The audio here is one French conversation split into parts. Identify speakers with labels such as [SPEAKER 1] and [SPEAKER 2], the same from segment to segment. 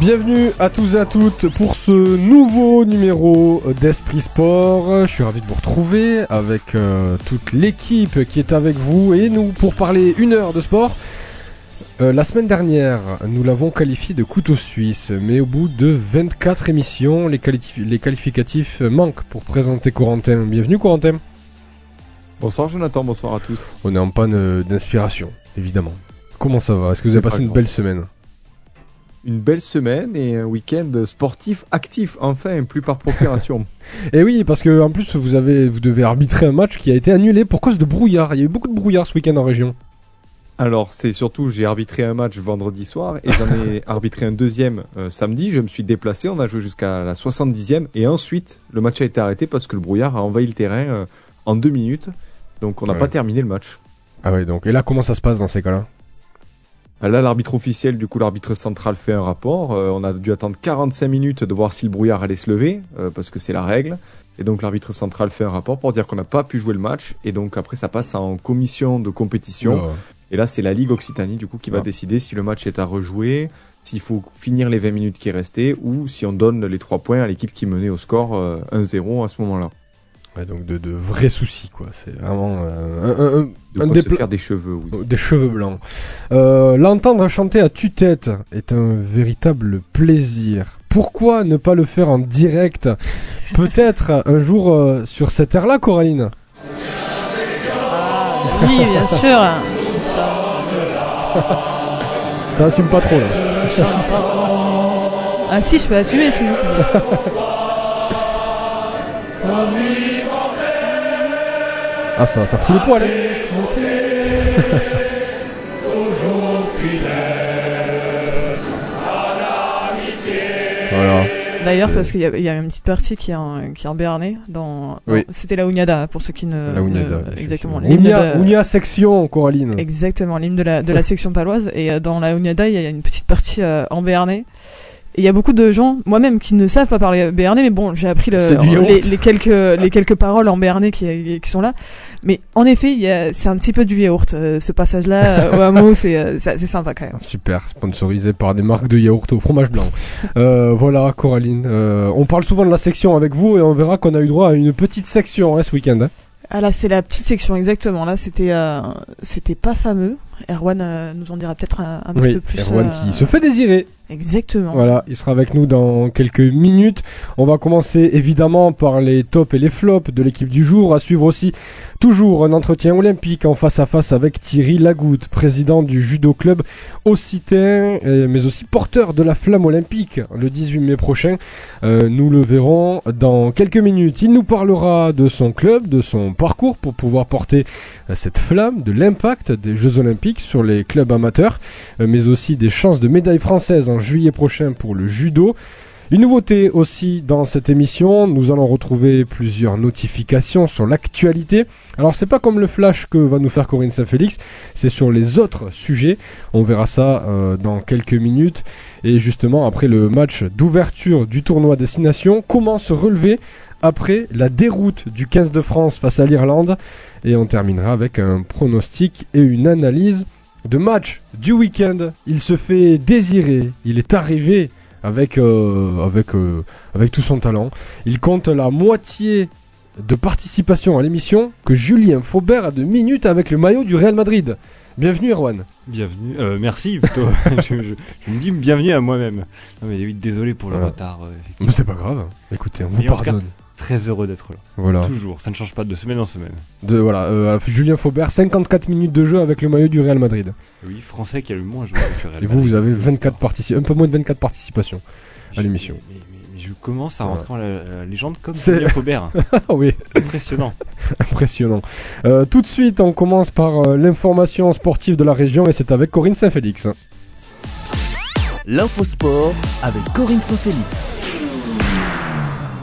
[SPEAKER 1] Bienvenue à tous et à toutes pour ce nouveau numéro d'Esprit Sport. Je suis ravi de vous retrouver avec toute l'équipe qui est avec vous et nous pour parler 1 heure de sport. La semaine dernière, nous l'avons qualifié de couteau suisse, mais au bout de 24 émissions, les qualificatifs manquent pour présenter Corentin. Bienvenue Corentin.
[SPEAKER 2] Bonsoir Jonathan, bonsoir à tous.
[SPEAKER 1] On est en panne d'inspiration, évidemment. Comment ça va ? Est-ce que vous avez passé une belle semaine ?
[SPEAKER 2] Une belle semaine et un week-end sportif actif, enfin, plus par procuration.
[SPEAKER 1] Et oui, parce que en plus vous devez arbitrer un match qui a été annulé pour cause de brouillard. Il y a eu beaucoup de brouillard ce week-end en région.
[SPEAKER 2] Alors c'est surtout, j'ai arbitré un match vendredi soir et j'en ai arbitré un deuxième samedi. Je me suis déplacé, on a joué jusqu'à la 70e et ensuite le match a été arrêté parce que le brouillard a envahi le terrain en 2 minutes. Donc on n'a pas terminé le match.
[SPEAKER 1] Ah ouais, donc et là comment ça se passe dans ces cas-là ?
[SPEAKER 2] Là, l'arbitre officiel, du coup, l'arbitre central fait un rapport. On a dû attendre 45 minutes de voir si le brouillard allait se lever, parce que c'est la règle. Et donc, l'arbitre central fait un rapport pour dire qu'on n'a pas pu jouer le match. Et donc, après, ça passe en commission de compétition. Et là, c'est la Ligue Occitanie, du coup, qui va décider si le match est à rejouer, s'il faut finir les 20 minutes qui restaient, ou si on donne les 3 points à l'équipe qui menait au score 1-0 à ce moment-là.
[SPEAKER 1] Ouais, donc de vrais soucis, quoi. C'est vraiment
[SPEAKER 2] faire des cheveux, oui.
[SPEAKER 1] Des cheveux blancs. L'entendre chanter à tue-tête est un véritable plaisir. Pourquoi ne pas le faire en direct ? Peut-être un jour sur cette air-là, Coraline ?
[SPEAKER 3] Oui, bien sûr.
[SPEAKER 1] Ça assume pas trop, là.
[SPEAKER 3] Ah si, je peux assumer, sinon.
[SPEAKER 1] Ah ça fout le poil, hein. Voilà.
[SPEAKER 3] D'ailleurs, parce qu'il y a une petite partie qui est en béarnais.
[SPEAKER 1] Oui.
[SPEAKER 3] C'était la Ouniada, pour ceux qui ne...
[SPEAKER 1] La Ouniada,
[SPEAKER 3] exactement.
[SPEAKER 1] Ounia section, Coraline.
[SPEAKER 3] Exactement, l'hymne de la section paloise. Et dans la Ouniada, il y a une petite partie en béarnais. Et il y a beaucoup de gens, moi-même, qui ne savent pas parler béarnais, mais bon, j'ai appris les quelques paroles en béarnais qui sont là. Mais en effet, c'est un petit peu du yaourt. Ce passage-là au hameau, c'est sympa quand même.
[SPEAKER 1] Super, sponsorisé par des marques de yaourt au fromage blanc. Voilà, Coraline. On parle souvent de la section avec vous et on verra qu'on a eu droit à une petite section ce week-end.
[SPEAKER 3] Ah là, c'est la petite section, exactement. Là, c'était pas fameux. Erwan nous en dira peut-être un petit peu plus.
[SPEAKER 1] Erwan qui se fait désirer.
[SPEAKER 3] Exactement.
[SPEAKER 1] Voilà, il sera avec nous dans quelques minutes. On va commencer évidemment par les tops et les flops de l'équipe du jour. À suivre aussi toujours un entretien olympique en face à face avec Thierry Lagoutte, président du judo club occitan, mais aussi porteur de la flamme olympique le 18 mai prochain. Nous le verrons dans quelques minutes. Il nous parlera de son club, de son parcours pour pouvoir porter cette flamme, de l'impact des Jeux olympiques sur les clubs amateurs, mais aussi des chances de médaille française en juillet prochain pour le judo. Une nouveauté aussi dans cette émission, nous allons retrouver plusieurs notifications sur l'actualité. Alors c'est pas comme le flash que va nous faire Corinne Saint-Félix, c'est sur les autres sujets. On verra ça dans quelques minutes. Et justement après le match d'ouverture du tournoi Destination, comment se relever après la déroute du 15 de France face à l'Irlande. Et on terminera avec un pronostic et une analyse de match du week-end. Il se fait désirer, il est arrivé avec tout son talent. Il compte la moitié de participation à l'émission que Julien Faubert a de minutes avec le maillot du Real Madrid. Bienvenue Erwan.
[SPEAKER 4] Bienvenue, merci plutôt. je me dis bienvenue à moi-même. Non mais oui, désolé pour le retard.
[SPEAKER 1] Mais c'est pas grave, écoutez, on vous pardonne.
[SPEAKER 4] Très heureux d'être là.
[SPEAKER 1] Voilà.
[SPEAKER 4] Toujours, ça ne change pas de semaine en semaine.
[SPEAKER 1] Julien Faubert, 54 minutes de jeu avec le maillot du Real Madrid.
[SPEAKER 4] Oui, français qui a le moins joué avec le Real Madrid.
[SPEAKER 1] Et vous avez un peu moins de 24 participations à l'émission.
[SPEAKER 4] Mais je commence à rentrer dans la légende comme Julien Faubert.
[SPEAKER 1] Oui.
[SPEAKER 4] Impressionnant.
[SPEAKER 1] Impressionnant. Tout de suite, on commence par l'information sportive de la région et c'est avec Corinne Saint-Félix.
[SPEAKER 5] L'infosport avec Corinne Saint-Félix.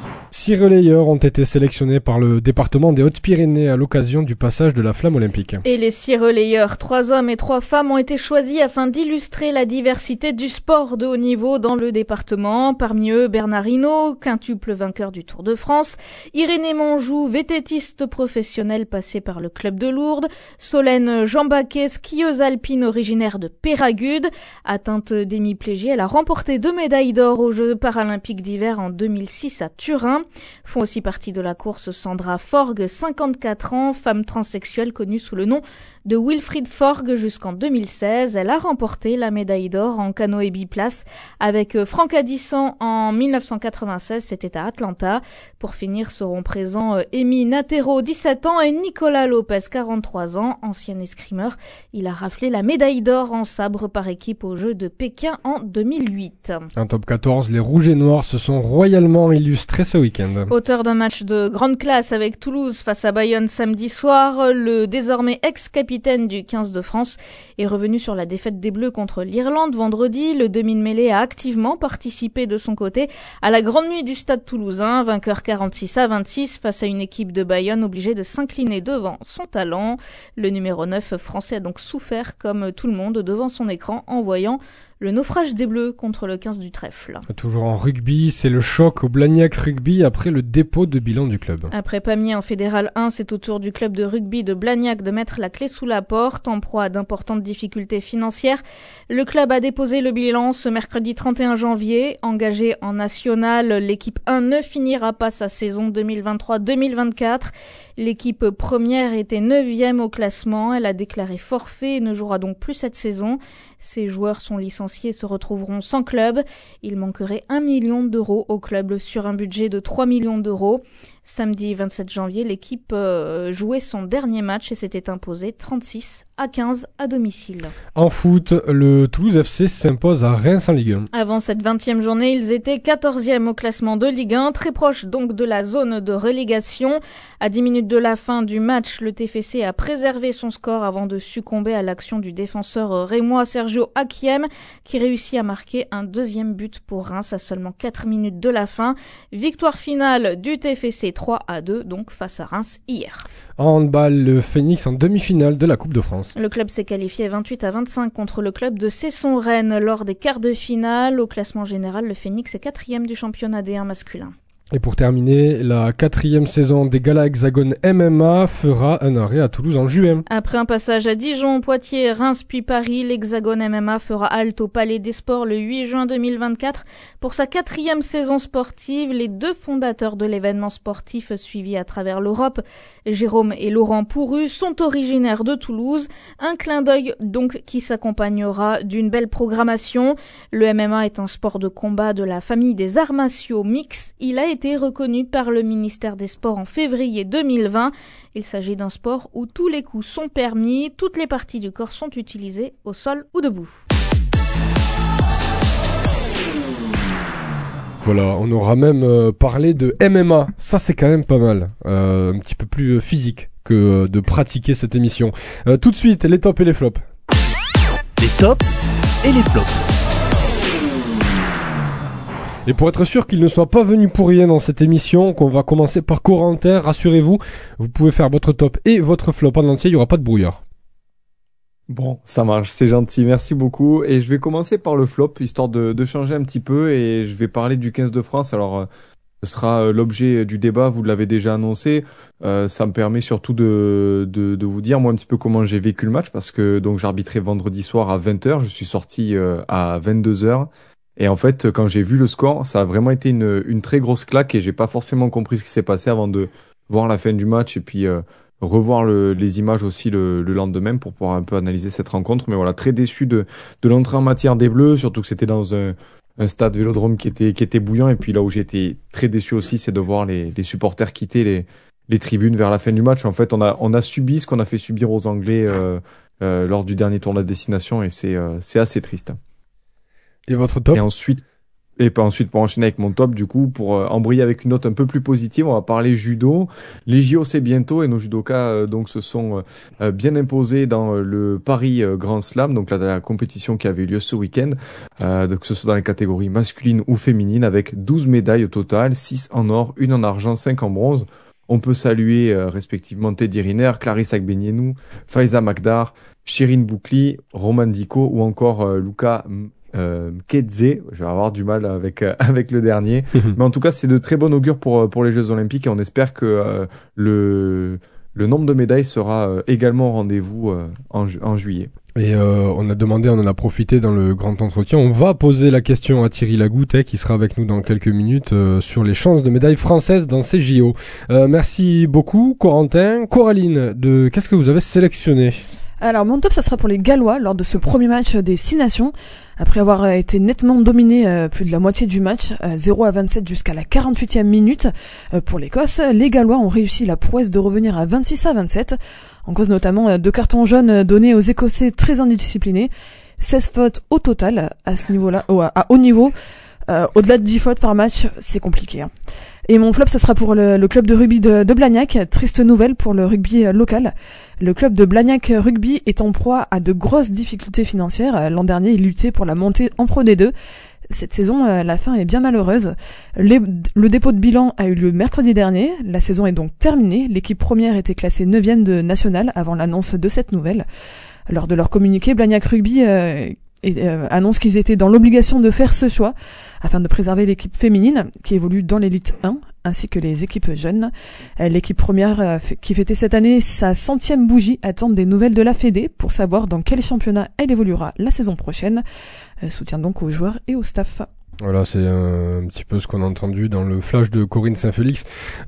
[SPEAKER 1] 6 relayeurs ont été sélectionnés par le département des Hautes-Pyrénées à l'occasion du passage de la flamme olympique.
[SPEAKER 5] Et les 6 relayeurs, 3 hommes et 3 femmes, ont été choisis afin d'illustrer la diversité du sport de haut niveau dans le département. Parmi eux, Bernard Hinault, quintuple vainqueur du Tour de France, Irénée Monjou, vététiste professionnelle passée par le club de Lourdes, Solène Jean-Baquet, skieuse alpine originaire de Péragude. Atteinte d'hémiplégie, elle a remporté 2 médailles d'or aux Jeux paralympiques d'hiver en 2006 à Turin. Font aussi partie de la course Sandra Forgue, 54 ans, femme transsexuelle connue sous le nom de Wilfried Forgue jusqu'en 2016. Elle a remporté la médaille d'or en canoë biplace avec Franck Addisson en 1996, c'était à Atlanta. Pour finir, seront présents Amy Natero, 17 ans, et Nicolas Lopez, 43 ans, ancien escrimeur. Il a raflé la médaille d'or en sabre par équipe aux Jeux de Pékin en 2008.
[SPEAKER 1] En top 14, les Rouges et Noirs se sont royalement illustrés ce week-end.
[SPEAKER 5] Auteur d'un match de grande classe avec Toulouse face à Bayonne samedi soir, le désormais ex-capitaine du 15 de France est revenu sur la défaite des Bleus contre l'Irlande vendredi. Le demi-de-mêlée a activement participé de son côté à la grande nuit du stade toulousain, vainqueur 46-26 face à une équipe de Bayonne obligée de s'incliner devant son talent. Le numéro 9 français a donc souffert comme tout le monde devant son écran en voyant le naufrage des Bleus contre le 15 du Trèfle.
[SPEAKER 1] Toujours en rugby, c'est le choc au Blagnac Rugby après le dépôt de bilan du club.
[SPEAKER 5] Après Pamiers en Fédéral 1, c'est au tour du club de rugby de Blagnac de mettre la clé sous la porte. En proie à d'importantes difficultés financières, le club a déposé le bilan ce mercredi 31 janvier. Engagé en national, l'équipe 1 ne finira pas sa saison 2023-2024. L'équipe première était 9e au classement. Elle a déclaré forfait et ne jouera donc plus cette saison. Ses joueurs sont licenciés et se retrouveront sans club. Il manquerait 1 million d'euros au club sur un budget de 3 millions d'euros. Samedi 27 janvier, l'équipe jouait son dernier match et s'était imposée 36-15 à domicile.
[SPEAKER 1] En foot, le Toulouse FC s'impose à Reims en Ligue 1.
[SPEAKER 5] Avant cette 20e journée, ils étaient 14e au classement de Ligue 1, très proche donc de la zone de relégation. À 10 minutes de la fin du match, le TFC a préservé son score avant de succomber à l'action du défenseur rémois Sergio Hakiem, qui réussit à marquer un deuxième but pour Reims à seulement 4 minutes de la fin. Victoire finale du TFC 3-2 donc face à Reims hier.
[SPEAKER 1] En handball, le Phoenix en demi-finale de la Coupe de France.
[SPEAKER 5] Le club s'est qualifié 28-25 contre le club de Cesson-Rennes lors des quarts de finale. Au classement général, le Phoenix est 4e du championnat D1 masculin.
[SPEAKER 1] Et pour terminer, la 4e saison des Galas Hexagone MMA fera un arrêt à Toulouse en juin.
[SPEAKER 5] Après un passage à Dijon, Poitiers, Reims puis Paris, l'Hexagone MMA fera halte au Palais des Sports le 8 juin 2024 pour sa 4e saison sportive. Les 2 fondateurs de l'événement sportif suivi à travers l'Europe, Jérôme et Laurent Pourru, sont originaires de Toulouse. Un clin d'œil donc qui s'accompagnera d'une belle programmation. Le MMA est un sport de combat de la famille des arts martiaux mixtes. Il a été reconnu par le ministère des Sports en février 2020. Il s'agit d'un sport où tous les coups sont permis, toutes les parties du corps sont utilisées au sol ou debout.
[SPEAKER 1] Voilà, on aura même parlé de MMA. Ça, c'est quand même pas mal. Un petit peu plus physique que de pratiquer cette émission. Tout de suite, les tops et les flops.
[SPEAKER 6] Les tops et les flops.
[SPEAKER 1] Et pour être sûr qu'il ne soit pas venu pour rien dans cette émission, qu'on va commencer par Corentin, rassurez-vous, vous pouvez faire votre top et votre flop en entier, il n'y aura pas de brouillard.
[SPEAKER 2] Bon, ça marche, c'est gentil, merci beaucoup. Et je vais commencer par le flop, histoire de changer un petit peu, et je vais parler du 15 de France. Alors, ce sera l'objet du débat, vous l'avez déjà annoncé. Ça me permet surtout de vous dire, moi, un petit peu comment j'ai vécu le match, parce que donc j'arbitrais vendredi soir à 20h, je suis sorti à 22h. Et en fait, quand j'ai vu le score, ça a vraiment été une très grosse claque et j'ai pas forcément compris ce qui s'est passé avant de voir la fin du match et puis revoir les images aussi le lendemain pour pouvoir un peu analyser cette rencontre. Mais voilà, très déçu de l'entrée en matière des Bleus, surtout que c'était dans un stade Vélodrome qui était bouillant. Et puis là où j'ai été très déçu aussi, c'est de voir les supporters quitter les tribunes vers la fin du match. En fait, on a subi ce qu'on a fait subir aux Anglais lors du dernier tournoi de destination et c'est assez triste.
[SPEAKER 1] Et votre top ?
[SPEAKER 2] Et ensuite, Et puis ensuite, pour enchaîner avec mon top, du coup, pour embrayer avec une note un peu plus positive, on va parler judo. Les JO, c'est bientôt, et nos judokas donc se sont bien imposés dans le Paris Grand Slam, donc la compétition qui avait eu lieu ce week-end, donc que ce soit dans les catégories masculines ou féminines, avec 12 médailles au total, 6 en or, 1 en argent, 5 en bronze. On peut saluer respectivement Teddy Riner, Clarisse Agbenienou, Faiza Makdar, Shirin Boukli, Roman Diko ou encore Luca Kedze. Je vais avoir du mal avec le dernier. Mais en tout cas, c'est de très bon augure pour les Jeux Olympiques et on espère que le nombre de médailles sera également au rendez-vous en juillet.
[SPEAKER 1] Et on en a profité dans le grand entretien. On va poser la question à Thierry Lagoutte, qui sera avec nous dans quelques minutes, sur les chances de médailles françaises dans ces JO. Merci beaucoup, Corentin. Coraline, qu'est-ce que vous avez sélectionné ?
[SPEAKER 3] Alors, mon top, ça sera pour les Gallois lors de ce premier match des 6 nations. Après avoir été nettement dominé plus de la moitié du match, 0-27 jusqu'à la 48e minute, pour l'Écosse, les Gallois ont réussi la prouesse de revenir à 26-27, en cause notamment 2 cartons jaunes donnés aux Écossais très indisciplinés, 16 fautes au total à ce niveau-là, à haut niveau. Au-delà de 10 fautes par match, c'est compliqué. Hein. Et mon flop, ça sera pour le club de rugby de Blagnac. Triste nouvelle pour le rugby local. Le club de Blagnac Rugby est en proie à de grosses difficultés financières. L'an dernier, il luttait pour la montée en Pro D2. Cette saison, la fin est bien malheureuse. Le dépôt de bilan a eu lieu mercredi dernier. La saison est donc terminée. L'équipe première était classée 9e de nationale avant l'annonce de cette nouvelle. Lors de leur communiqué, Blagnac Rugby annonce qu'ils étaient dans l'obligation de faire ce choix afin de préserver l'équipe féminine qui évolue dans l'élite 1 ainsi que les équipes jeunes. L'équipe première qui fêtait cette année sa 100e bougie attend des nouvelles de la Fédé pour savoir dans quel championnat elle évoluera la saison prochaine. Soutien donc aux joueurs et au staff.
[SPEAKER 1] Voilà, c'est un petit peu ce qu'on a entendu dans le flash de Corinne Saint-Félix.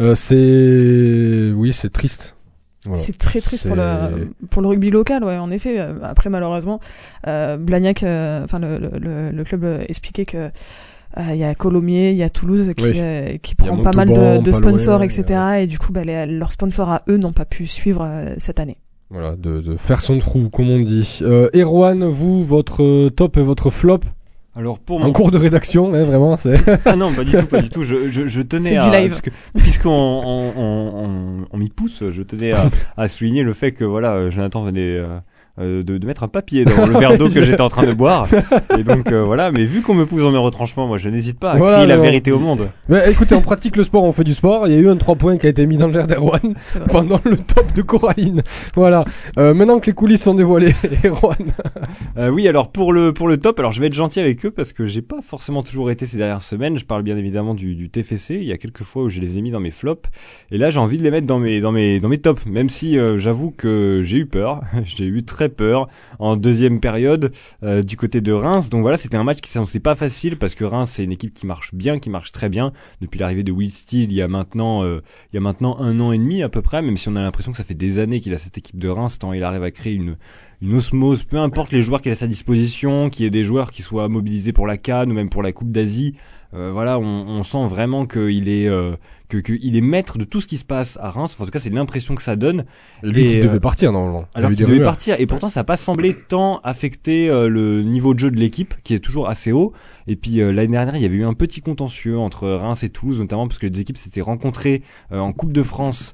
[SPEAKER 1] C'est triste. Voilà.
[SPEAKER 3] C'est très triste pour le rugby local, ouais, en effet. Après, malheureusement, Blagnac, le club expliquait que il y a Colomiers, il y a Toulouse qui prend pas mal de sponsors, loin, etc. Et du coup, leurs sponsors à eux n'ont pas pu suivre cette année.
[SPEAKER 1] Voilà, de faire son trou, comme on dit. Erwan, vous, votre top et votre flop?
[SPEAKER 4] Alors pour
[SPEAKER 1] en cours de rédaction, vraiment, c'est.
[SPEAKER 4] Ah non, pas du tout. Je tenais à, parce que puisqu'on m'y pousse, je tenais à souligner le fait que voilà, Jonathan venait de mettre un papier dans le verre d'eau que j'étais en train de boire. Et donc voilà, mais vu qu'on me pousse dans mes retranchements, moi je n'hésite pas à crier la vérité au monde.
[SPEAKER 1] Mais écoutez, on pratique le sport, on fait du sport. Il y a eu un 3 points qui a été mis dans le verre d'Erwan pendant le top de Coraline. Voilà. Maintenant que les coulisses sont dévoilées, Erwan.
[SPEAKER 4] Oui, alors pour le top, alors je vais être gentil avec eux parce que j'ai pas forcément toujours été ces dernières semaines. Je parle bien évidemment du TFC. Il y a quelques fois où je les ai mis dans mes flops. Et là, j'ai envie de les mettre dans mes tops. Même si j'avoue que j'ai eu peur. J'ai eu très peur en deuxième période du côté de Reims. Donc voilà, c'était un match qui s'annonçait pas facile parce que Reims c'est une équipe qui marche bien, qui marche très bien depuis l'arrivée de Will Steele il y a maintenant 1 an et demi à peu près, même si on a l'impression que ça fait des années qu'il a cette équipe de Reims, tant il arrive à créer une osmose, peu importe les joueurs qu'il a à sa disposition, qu'il y ait des joueurs qui soient mobilisés pour la CAN ou même pour la Coupe d'Asie. Voilà, on sent vraiment qu'il est qu'il est maître de tout ce qui se passe à Reims. Enfin, en tout cas, c'est l'impression que ça donne.
[SPEAKER 1] Lui qui devait partir normalement.
[SPEAKER 4] Alors qu'il devait partir, et pourtant ça n'a pas semblé tant affecter le niveau de jeu de l'équipe, qui est toujours assez haut. Et puis l'année dernière, il y avait eu un petit contentieux entre Reims et Toulouse, notamment parce que les deux équipes s'étaient rencontrées en Coupe de France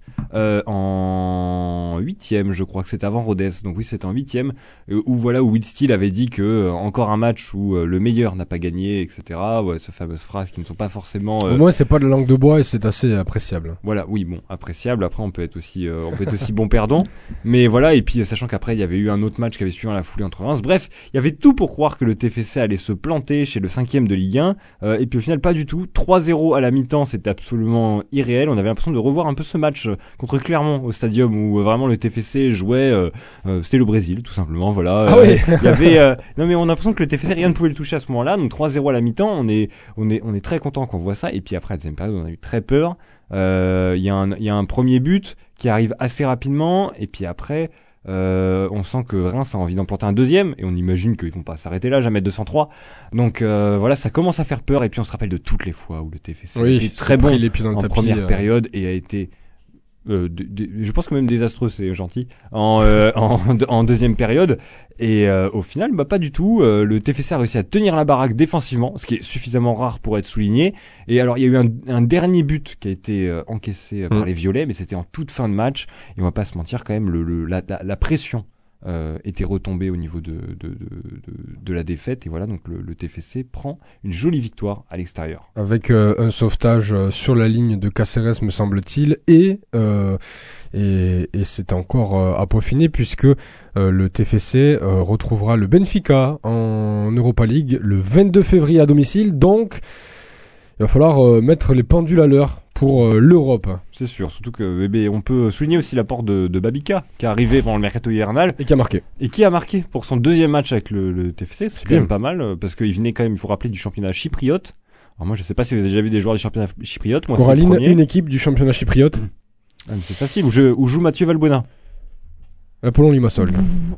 [SPEAKER 4] en 8e, je crois que c'était avant Rodez. Donc oui, c'était en 8e, où Will Steele avait dit que encore un match où le meilleur n'a pas gagné, etc. Ouais, ces fameuses phrases qui ne sont pas forcément.
[SPEAKER 1] Au moins, c'est pas de la langue de bois et c'est assez appréciable.
[SPEAKER 4] Voilà, oui, bon, appréciable. Après, on peut être aussi bon perdant. Mais voilà, et puis sachant qu'après, il y avait eu un autre match qui avait suivi dans la foulée entre Reims. Bref, il y avait tout pour croire que le TFC allait se planter chez le 5e de Ligue 1. Et puis au final, pas du tout. 3-0 à la mi-temps, c'était absolument irréel. On avait l'impression de revoir un peu ce match contre Clermont au stadium où vraiment le TFC jouait. C'était le Brésil, tout simplement. Voilà.
[SPEAKER 1] Ah oui.
[SPEAKER 4] Il y avait. Non, mais on a l'impression que le TFC, rien ne pouvait le toucher à ce moment-là. Donc 3-0 à la mi-temps, on est très content qu'on voit ça. Et puis après, la deuxième période, on a eu très peur. Il y a un premier but qui arrive assez rapidement, et puis après on sent que Reims a envie d'en planter un deuxième, et on imagine qu'ils vont pas s'arrêter là, jamais 203. Donc voilà, ça commence à faire peur, et puis on se rappelle de toutes les fois où le TFC a été très bon en première période et a été je pense que même désastreux, c'est gentil, en deuxième période. Et au final, pas du tout. Le TFC a réussi à tenir la baraque défensivement, ce qui est suffisamment rare pour être souligné. Et alors, il y a eu un dernier but qui a été encaissé par les Violets, mais c'était en toute fin de match. Et on va pas se mentir, quand même, la pression était retombée au niveau de la défaite. Et voilà, donc le TFC prend une jolie victoire à l'extérieur.
[SPEAKER 1] Avec un sauvetage sur la ligne de Cáceres, me semble-t-il, et c'est encore à peaufiner puisque le TFC retrouvera le Benfica en Europa League le 22 février à domicile. Donc, il va falloir mettre les pendules à l'heure pour l'Europe.
[SPEAKER 4] C'est sûr, surtout que on peut souligner aussi l'apport de Babica, qui est arrivé pendant le mercato hivernal.
[SPEAKER 1] Et qui a marqué
[SPEAKER 4] pour son deuxième match avec le TFC. C'est quand même pas mal, parce qu'il venait quand même, il faut rappeler, du championnat chypriote. Alors moi, je sais pas si vous avez déjà vu des joueurs du championnat chypriote. Moi,
[SPEAKER 1] Coraline, c'est une équipe du championnat chypriote.
[SPEAKER 4] Ah, mais c'est facile, où joue Mathieu Valbuena.
[SPEAKER 1] Apollon Limassol.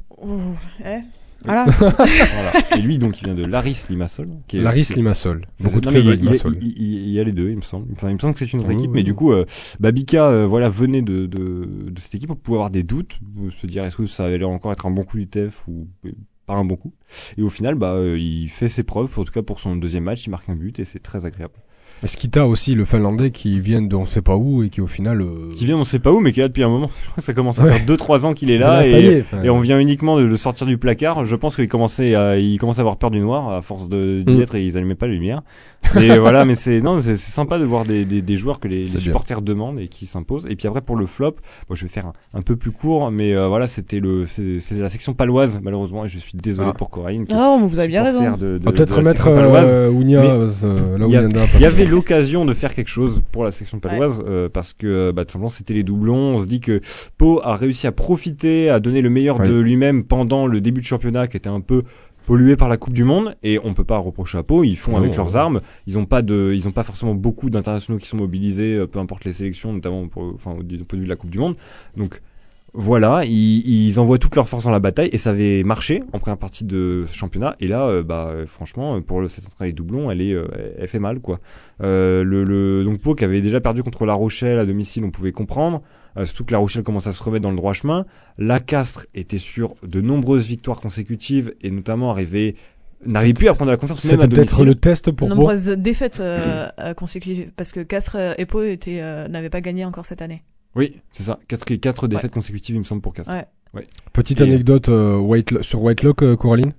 [SPEAKER 3] Voilà.
[SPEAKER 4] Voilà. Et lui, donc, il vient de Laris Limassol.
[SPEAKER 1] Limassol.
[SPEAKER 4] Beaucoup de clubs avec Limassol. Il y a les deux, il me semble. Enfin, il me semble que c'est une autre équipe, mais du coup, Babica, venait de cette équipe. On pouvait avoir des doutes, se dire est-ce que ça allait encore être un bon coup du TEF ou pas un bon coup. Et au final, il fait ses preuves. En tout cas, pour son deuxième match, il marque un but et c'est très agréable.
[SPEAKER 1] Skita aussi, le Finlandais qui vient d'on sait pas où et qui au final...
[SPEAKER 4] Qui vient d'on sait pas où mais qui est là depuis un moment. Je crois que ça commence à faire 2-3 ans qu'il est là, et on vient uniquement de le sortir du placard. Je pense qu'il commence à avoir peur du noir à force d'y être et ils allumaient pas la lumière. Mais voilà, mais c'est sympa de voir des joueurs que les supporters demandent et qui s'imposent. Et puis après pour le flop, moi je vais faire un peu plus court, mais voilà, c'était la section paloise malheureusement, et je suis désolé pour Coraline.
[SPEAKER 3] Non, vous avez bien raison.
[SPEAKER 1] On va peut-être remettre Ounia là où
[SPEAKER 4] il y avait l'occasion de faire quelque chose pour la section paloise, parce que tout simplement c'était les doublons. On se dit que Pau a réussi à profiter, à donner le meilleur de lui-même pendant le début de championnat qui était un peu pollué par la Coupe du Monde, et on peut pas reprocher à Pau, ils font avec leurs armes. Ils ont pas forcément beaucoup d'internationaux qui sont mobilisés, peu importe les sélections, notamment du point de vue de la Coupe du Monde. Donc voilà, ils envoient toutes leurs forces dans la bataille, et ça avait marché en première partie de ce championnat. Et là, franchement, pour cette entrée des doublons, elle fait mal, quoi. Donc Pau qui avait déjà perdu contre La Rochelle à domicile, on pouvait comprendre. Surtout que La Rochelle commence à se remettre dans le droit chemin. La Castres était sur de nombreuses victoires consécutives, et notamment n'arrivait plus à prendre la confiance même à domicile.
[SPEAKER 1] C'était peut-être le test pour Pau.
[SPEAKER 3] Nombreuses défaites consécutives, parce que Castres et Pau n'avaient pas gagné encore cette année.
[SPEAKER 4] Oui, c'est ça. 4 défaites consécutives, il me semble, pour Castres.
[SPEAKER 3] Ouais.
[SPEAKER 1] Petite anecdote sur Whitelock, Coraline.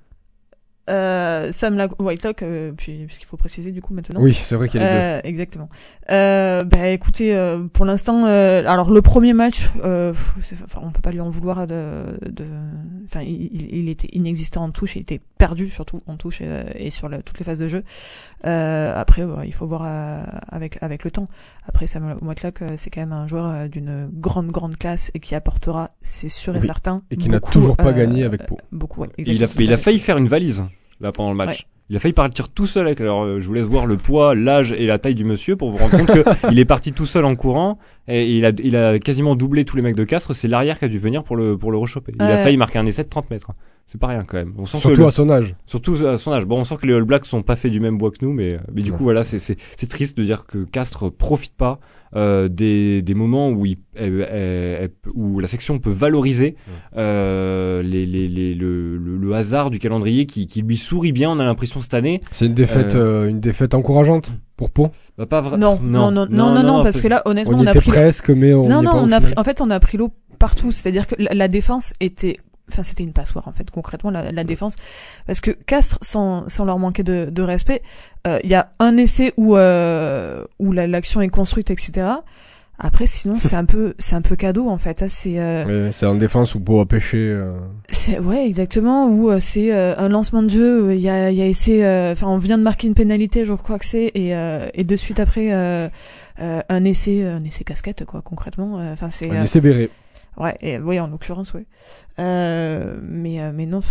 [SPEAKER 3] Sam Whitelock, puisqu'il faut préciser du coup maintenant.
[SPEAKER 1] Oui, c'est vrai qu'il y a les deux.
[SPEAKER 3] Exactement. Écoutez, pour l'instant, alors le premier match, on peut pas lui en vouloir il était inexistant en touche, il était perdu surtout en touche et sur toutes les phases de jeu. Après, il faut voir avec le temps. Après, Sam Whitelock, c'est quand même un joueur d'une grande classe et qui apportera, c'est sûr et certain.
[SPEAKER 1] Et qui n'a toujours pas gagné avec Pau.
[SPEAKER 3] Beaucoup,
[SPEAKER 4] il a failli faire une valise là pendant le match. Ouais. Il a failli partir tout seul alors je vous laisse voir le poids, l'âge et la taille du monsieur pour vous rendre compte qu'il est parti tout seul en courant, et il a quasiment doublé tous les mecs de Castres. C'est l'arrière qui a dû venir pour le rechoper. Il a failli marquer un essai de 30 mètres. C'est pas rien quand même. On sent
[SPEAKER 1] surtout à son âge.
[SPEAKER 4] Surtout à son âge. Bon, on sent que les All Blacks sont pas faits du même bois que nous, mais du coup voilà, c'est triste de dire que Castres profite pas des moments où où la section peut valoriser le hasard du calendrier qui lui sourit bien. On a l'impression cette année.
[SPEAKER 1] C'est une défaite encourageante pour Pau.
[SPEAKER 4] Pas vraiment.
[SPEAKER 3] Non, parce que là honnêtement
[SPEAKER 1] on était presque, mais on
[SPEAKER 3] a pris l'eau partout. C'est-à-dire que la défense était c'était une passoire en fait, concrètement la défense, parce que Castres, sans leur manquer de respect, il y a un essai où l'action est construite, etc. Après, sinon c'est un peu cadeau en fait. C'est
[SPEAKER 1] en défense où Pau a pêché.
[SPEAKER 3] Exactement, où c'est un lancement de jeu, il y a essai, on vient de marquer une pénalité, je crois que c'est, et de suite après un essai casquette quoi, concrètement.
[SPEAKER 1] Un essai béret.
[SPEAKER 3] Ouais, en l'occurrence, ouais. Mais non,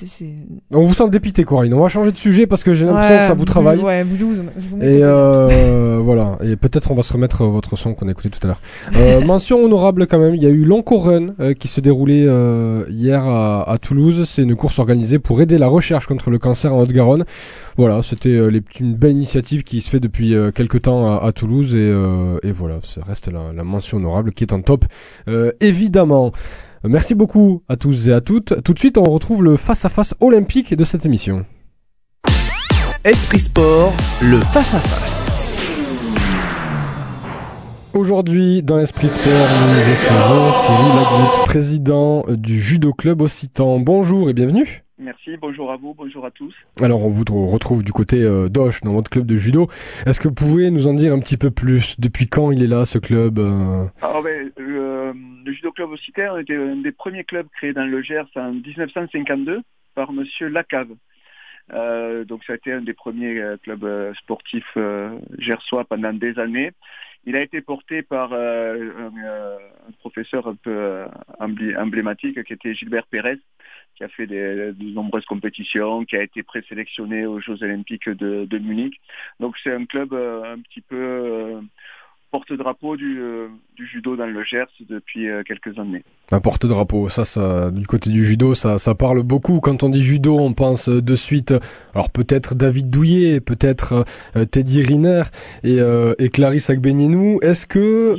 [SPEAKER 1] On vous sent dépité, Corinne. On va changer de sujet parce que j'ai l'impression que ça vous travaille.
[SPEAKER 3] Ouais, blues.
[SPEAKER 1] Et voilà. Et peut-être on va se remettre votre son qu'on a écouté tout à l'heure. Mention honorable quand même. Il y a eu l'Onco Run qui se déroulait hier à Toulouse. C'est une course organisée pour aider la recherche contre le cancer en Haute-Garonne. Voilà, c'était une belle initiative qui se fait depuis quelques temps à Toulouse et voilà, ça reste la mention honorable qui est en top. Évidemment. Merci beaucoup à tous et à toutes. Tout de suite, on retrouve le face-à-face olympique de cette émission.
[SPEAKER 6] Esprit Sport, le face-à-face.
[SPEAKER 1] Aujourd'hui, dans Esprit Sport, nous recevons Thierry Lagoutte, président du Judo Club Occitan. Bonjour et bienvenue.
[SPEAKER 7] Merci, bonjour à vous, bonjour à tous.
[SPEAKER 1] Alors, on vous retrouve du côté d'Auch, dans votre club de judo. Est-ce que vous pouvez nous en dire un petit peu plus? Depuis quand il est là, ce club
[SPEAKER 7] Le Judo Club Occitan était un des premiers clubs créés dans le Gers en 1952 par monsieur Lacave. Donc, ça a été un des premiers clubs sportifs gersois pendant des années. Il a été porté par un professeur un peu emblématique qui était Gilbert Pérez, qui a fait de nombreuses compétitions, qui a été présélectionné aux Jeux Olympiques de Munich. Donc c'est un club un petit peu porte-drapeau du judo dans le Gers depuis quelques années.
[SPEAKER 1] Un porte-drapeau, ça, du côté du judo, ça parle beaucoup. Quand on dit judo, on pense de suite, alors peut-être David Douillet, peut-être Teddy Riner et Clarisse Agbenienou. Est-ce que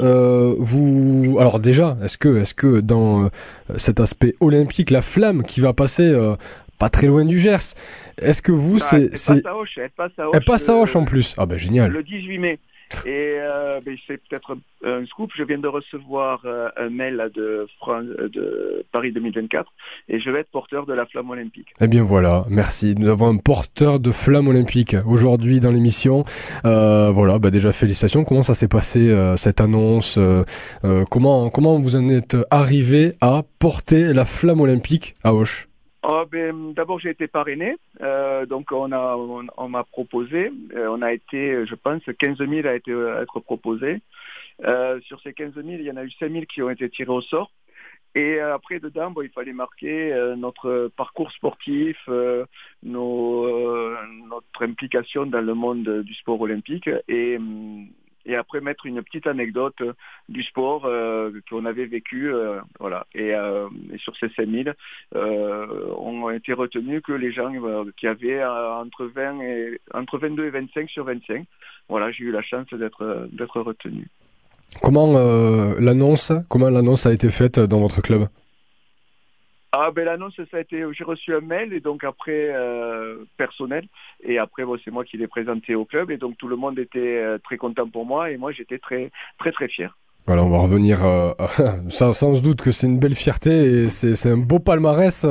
[SPEAKER 1] est-ce que dans cet aspect olympique, la flamme qui va passer pas très loin du Gers, est-ce que vous,
[SPEAKER 7] elle passe à Auch
[SPEAKER 1] en plus. Ah ben génial.
[SPEAKER 7] Le 18 mai. Et c'est peut-être un scoop. Je viens de recevoir un mail de Paris 2024 et je vais être porteur de la flamme olympique.
[SPEAKER 1] Eh bien voilà, merci. Nous avons un porteur de flamme olympique aujourd'hui dans l'émission. Déjà félicitations. Comment ça s'est passé cette annonce comment vous en êtes arrivé à porter la flamme olympique à Auch?
[SPEAKER 7] D'abord, j'ai été parrainé, donc on m'a proposé, on a été, je pense, 15 000 à être proposés. Sur ces 15 000, il y en a eu 5 000 qui ont été tirés au sort. Et après, dedans, il fallait marquer notre parcours sportif, notre implication dans le monde du sport olympique et après mettre une petite anecdote du sport qu'on avait vécu, Et sur ces 5 000, ont été retenus que les gens qui avaient entre 22 et 25 sur 25. Voilà, j'ai eu la chance d'être retenu.
[SPEAKER 1] Comment l'annonce a été faite dans votre club?
[SPEAKER 7] L'annonce, ça a été, j'ai reçu un mail et donc après personnel et après c'est moi qui l'ai présenté au club et donc tout le monde était très content pour moi et moi j'étais très très très fier.
[SPEAKER 1] Voilà, on va revenir sans doute que c'est une belle fierté et c'est un beau palmarès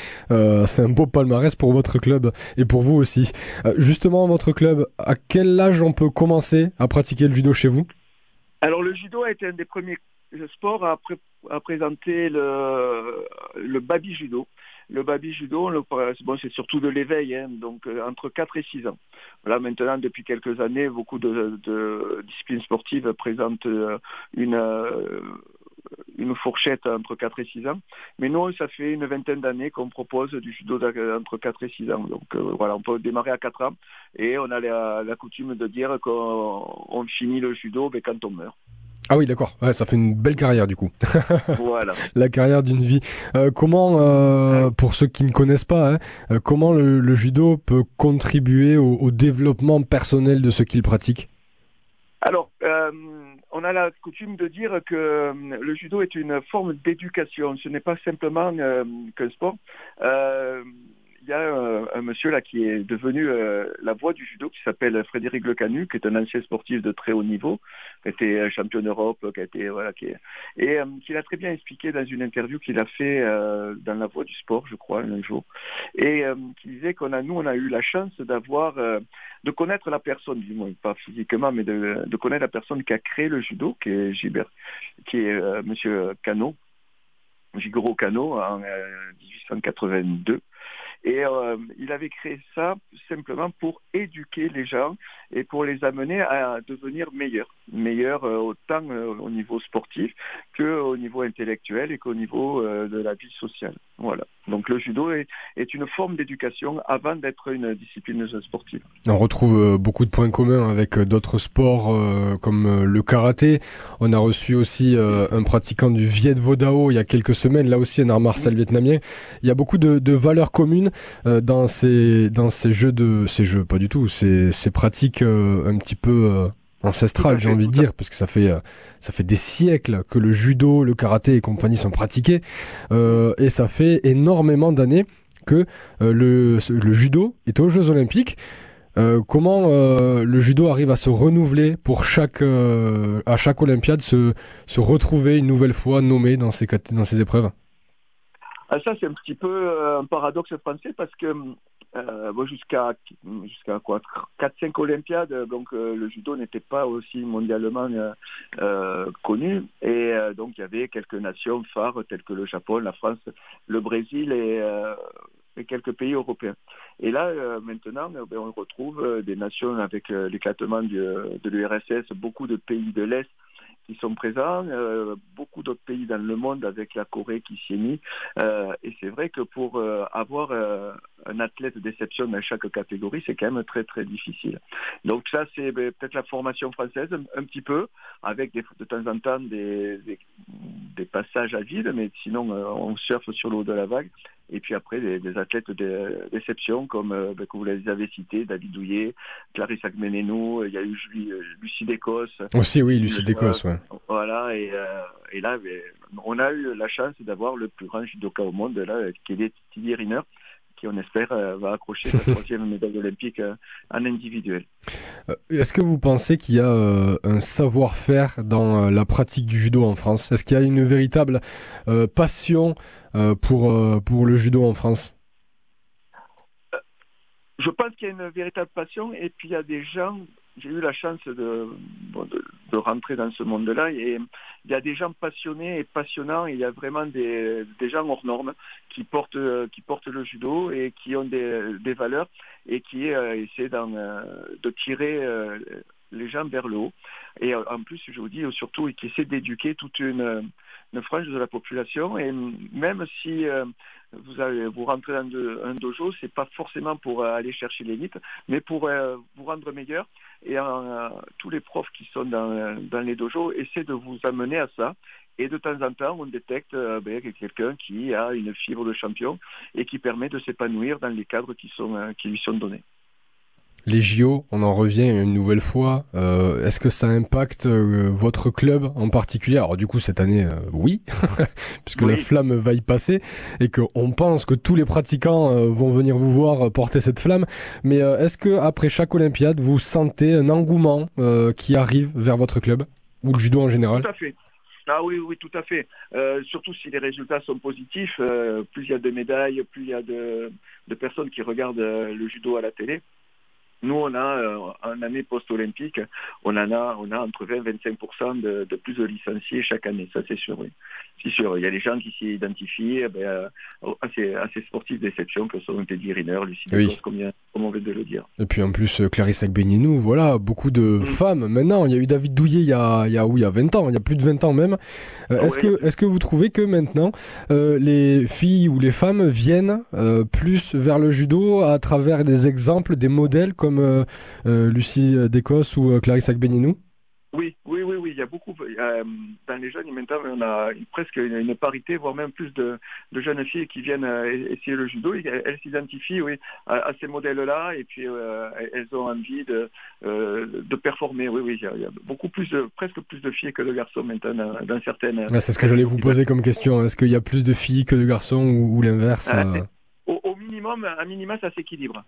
[SPEAKER 1] pour votre club et pour vous aussi. Justement, votre club, à quel âge on peut commencer à pratiquer le judo chez vous?
[SPEAKER 7] Alors le judo a été un des premiers sports à présenter le baby judo. Le baby judo, c'est surtout de l'éveil, donc entre 4 et 6 ans. Voilà, maintenant, depuis quelques années, beaucoup de disciplines sportives présentent une fourchette entre 4 et 6 ans. Mais nous, ça fait une vingtaine d'années qu'on propose du judo entre 4 et 6 ans. Donc on peut démarrer à 4 ans et on a la coutume de dire qu'on finit le judo quand on meurt.
[SPEAKER 1] Ah oui, d'accord. Ouais, ça fait une belle carrière du coup.
[SPEAKER 7] Voilà.
[SPEAKER 1] La carrière d'une vie. Comment, pour ceux qui ne connaissent pas, comment le judo peut contribuer au développement personnel de ceux qui le pratiquent? Alors,
[SPEAKER 7] on a la coutume de dire que le judo est une forme d'éducation. Ce n'est pas simplement qu'un sport. Il y a un monsieur là qui est devenu la voix du judo qui s'appelle Frédéric Lecanu, qui est un ancien sportif de très haut niveau, qui a été champion d'Europe, qui l'a très bien expliqué dans une interview qu'il a fait dans La Voix du Sport, je crois, un jour, et qui disait qu'on a eu la chance de connaître la personne, du moins pas physiquement, mais de connaître la personne qui a créé le judo, qui est monsieur Cano, Jigoro Kano, en 1882. Et il avait créé ça simplement pour éduquer les gens et pour les amener à devenir meilleurs autant au niveau sportif qu'au niveau intellectuel et qu'au niveau de la vie sociale. Voilà. Donc le judo est une forme d'éducation avant d'être une discipline sportive.
[SPEAKER 1] On retrouve beaucoup de points communs avec d'autres sports comme le karaté. On a reçu aussi un pratiquant du Viet Vo Dao il y a quelques semaines, là aussi un art martial vietnamien. Il y a beaucoup de valeurs communes dans ces pratiques un petit peu ancestrales, j'ai envie de dire, parce que ça fait des siècles que le judo, le karaté et compagnie sont pratiqués, et ça fait énormément d'années que le judo est aux Jeux Olympiques. Comment le judo arrive à se renouveler pour à chaque Olympiade se retrouver une nouvelle fois nommé dans ces épreuves?
[SPEAKER 7] Ça, c'est un petit peu un paradoxe français parce que jusqu'à 4-5 Olympiades, donc le judo n'était pas aussi mondialement connu, et donc il y avait quelques nations phares telles que le Japon, la France, le Brésil et quelques pays européens. Et là, maintenant, on retrouve des nations avec l'éclatement de l'URSS, beaucoup de pays de l'Est qui sont présents, beaucoup d'autres pays dans le monde avec la Corée qui s'y est mis. Et c'est vrai que pour avoir un athlète d'exception dans chaque catégorie, c'est quand même très très difficile. Donc ça, c'est peut-être la formation française, un petit peu, avec de temps en temps des passages à vide, mais sinon on surfe sur l'eau de la vague. Et puis après, des athlètes d'exception comme que vous les avez cités, David Douillet, Clarisse Agbenienou, il y a eu Lucie Descosses.
[SPEAKER 1] Aussi, oui, Lucie Descosses, ouais.
[SPEAKER 7] Voilà, et là, on a eu la chance d'avoir le plus grand judoka au monde, là, qui est Tilly Riner, qui, on espère, va accrocher la 3e médaille olympique en individuel.
[SPEAKER 1] Est-ce que vous pensez qu'il y a un savoir-faire dans la pratique du judo en France? Est-ce qu'il y a une véritable passion pour le judo en France?
[SPEAKER 7] Je pense qu'il y a une véritable passion, et puis il y a des gens, j'ai eu la chance de rentrer dans ce monde-là, et il y a des gens passionnés et passionnants, et il y a vraiment des gens hors normes qui portent le judo et qui ont des valeurs et qui essaient de tirer les gens vers le haut. Et en plus, je vous dis surtout, qui essaient d'éduquer toute une frange de la population, et même si vous rentrez dans un dojo, c'est pas forcément pour aller chercher l'élite, mais pour vous rendre meilleur. Et tous les profs qui sont dans les dojos essaient de vous amener à ça. Et de temps en temps, on détecte quelqu'un qui a une fibre de champion et qui permet de s'épanouir dans les cadres qui lui sont donnés.
[SPEAKER 1] Les JO, on en revient une nouvelle fois. Est-ce que ça impacte votre club en particulier? Alors du coup, cette année, oui, puisque oui, la flamme va y passer et qu'on pense que tous les pratiquants vont venir vous voir porter cette flamme. Mais est-ce que après chaque Olympiade, vous sentez un engouement qui arrive vers votre club ou le judo en général?
[SPEAKER 7] Tout à fait. Ah oui, tout à fait. Surtout si les résultats sont positifs, plus il y a de médailles, plus il y a de personnes qui regardent le judo à la télé. Nous, on a, en année post-olympique, on a entre 20 et 25% de plus de licenciés chaque année. Ça, c'est sûr, oui. C'est sûr. Il y a des gens qui s'y identifient à ces sportifs d'exception que sont Teddy Riner, Lucie Descosses, comme on vient de le dire.
[SPEAKER 1] Et puis en plus, Clarisse Agbenienou, voilà, beaucoup de femmes. Maintenant, il y a eu David Douillet il y a 20 ans, il y a plus de 20 ans même. Est-ce que vous trouvez que maintenant, les filles ou les femmes viennent plus vers le judo à travers des exemples, des modèles comme Lucie Descosses ou Clarisse Agbenienou?
[SPEAKER 7] Oui, il y a beaucoup. Dans les jeunes, maintenant, on a presque une parité, voire même plus de jeunes filles qui viennent essayer le judo. Elles s'identifient, à ces modèles-là, et puis elles ont envie de performer. Oui, il y a beaucoup presque plus de filles que de garçons maintenant dans certaines.
[SPEAKER 1] C'est ce que j'allais vous poser comme question. Est-ce qu'il y a plus de filles que de garçons ou l'inverse?
[SPEAKER 7] Au minimum, à minima, ça s'équilibre.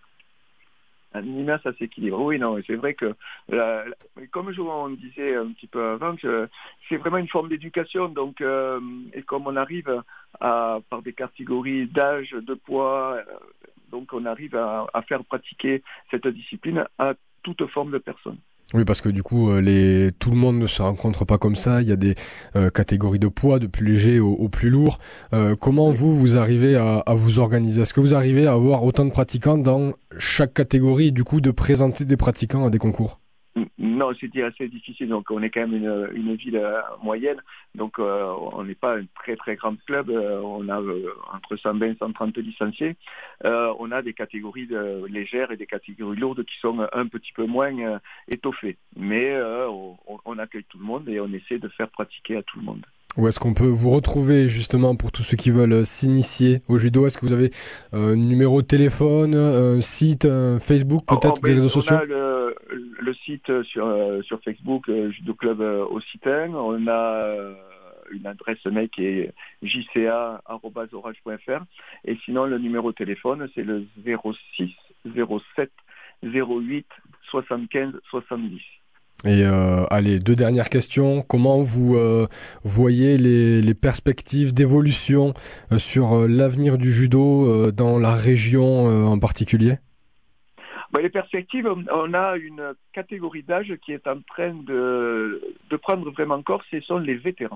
[SPEAKER 7] À minima, ça s'équilibre. Oui, non, c'est vrai que, comme on disait un petit peu avant, que c'est vraiment une forme d'éducation. Donc, et comme on arrive par des catégories d'âge, de poids, donc on arrive à faire pratiquer cette discipline à toute forme de personnes.
[SPEAKER 1] Oui, parce que du coup, tout le monde ne se rencontre pas comme ça. Il y a des catégories de poids, de plus léger au plus lourd. Comment vous arrivez à vous organiser? Est-ce que vous arrivez à avoir autant de pratiquants dans chaque catégorie et du coup de présenter des pratiquants à des concours?
[SPEAKER 7] Non, Non, c'est assez difficile. Donc, on est quand même une ville moyenne. Donc, on n'est pas un très très grand club. On a entre 120 et 130 licenciés. On a des catégories légères et des catégories lourdes qui sont un petit peu moins étoffées. Mais on accueille tout le monde et on essaie de faire pratiquer à tout le monde.
[SPEAKER 1] Où est-ce qu'on peut vous retrouver justement pour tous ceux qui veulent s'initier au judo? Est-ce que vous avez un numéro de téléphone, un site, Facebook, peut-être des réseaux sociaux?
[SPEAKER 7] On a le site sur Facebook, Judo Club Occitan. On a une adresse mail qui est jca@orage.fr. Et sinon, le numéro de téléphone, c'est le 06 07 08 75 70.
[SPEAKER 1] Et allez, 2 dernières questions. Comment vous voyez les perspectives d'évolution sur l'avenir du judo dans la région en particulier?
[SPEAKER 7] Les perspectives, on a une catégorie d'âge qui est en train de prendre vraiment corps, ce sont les vétérans.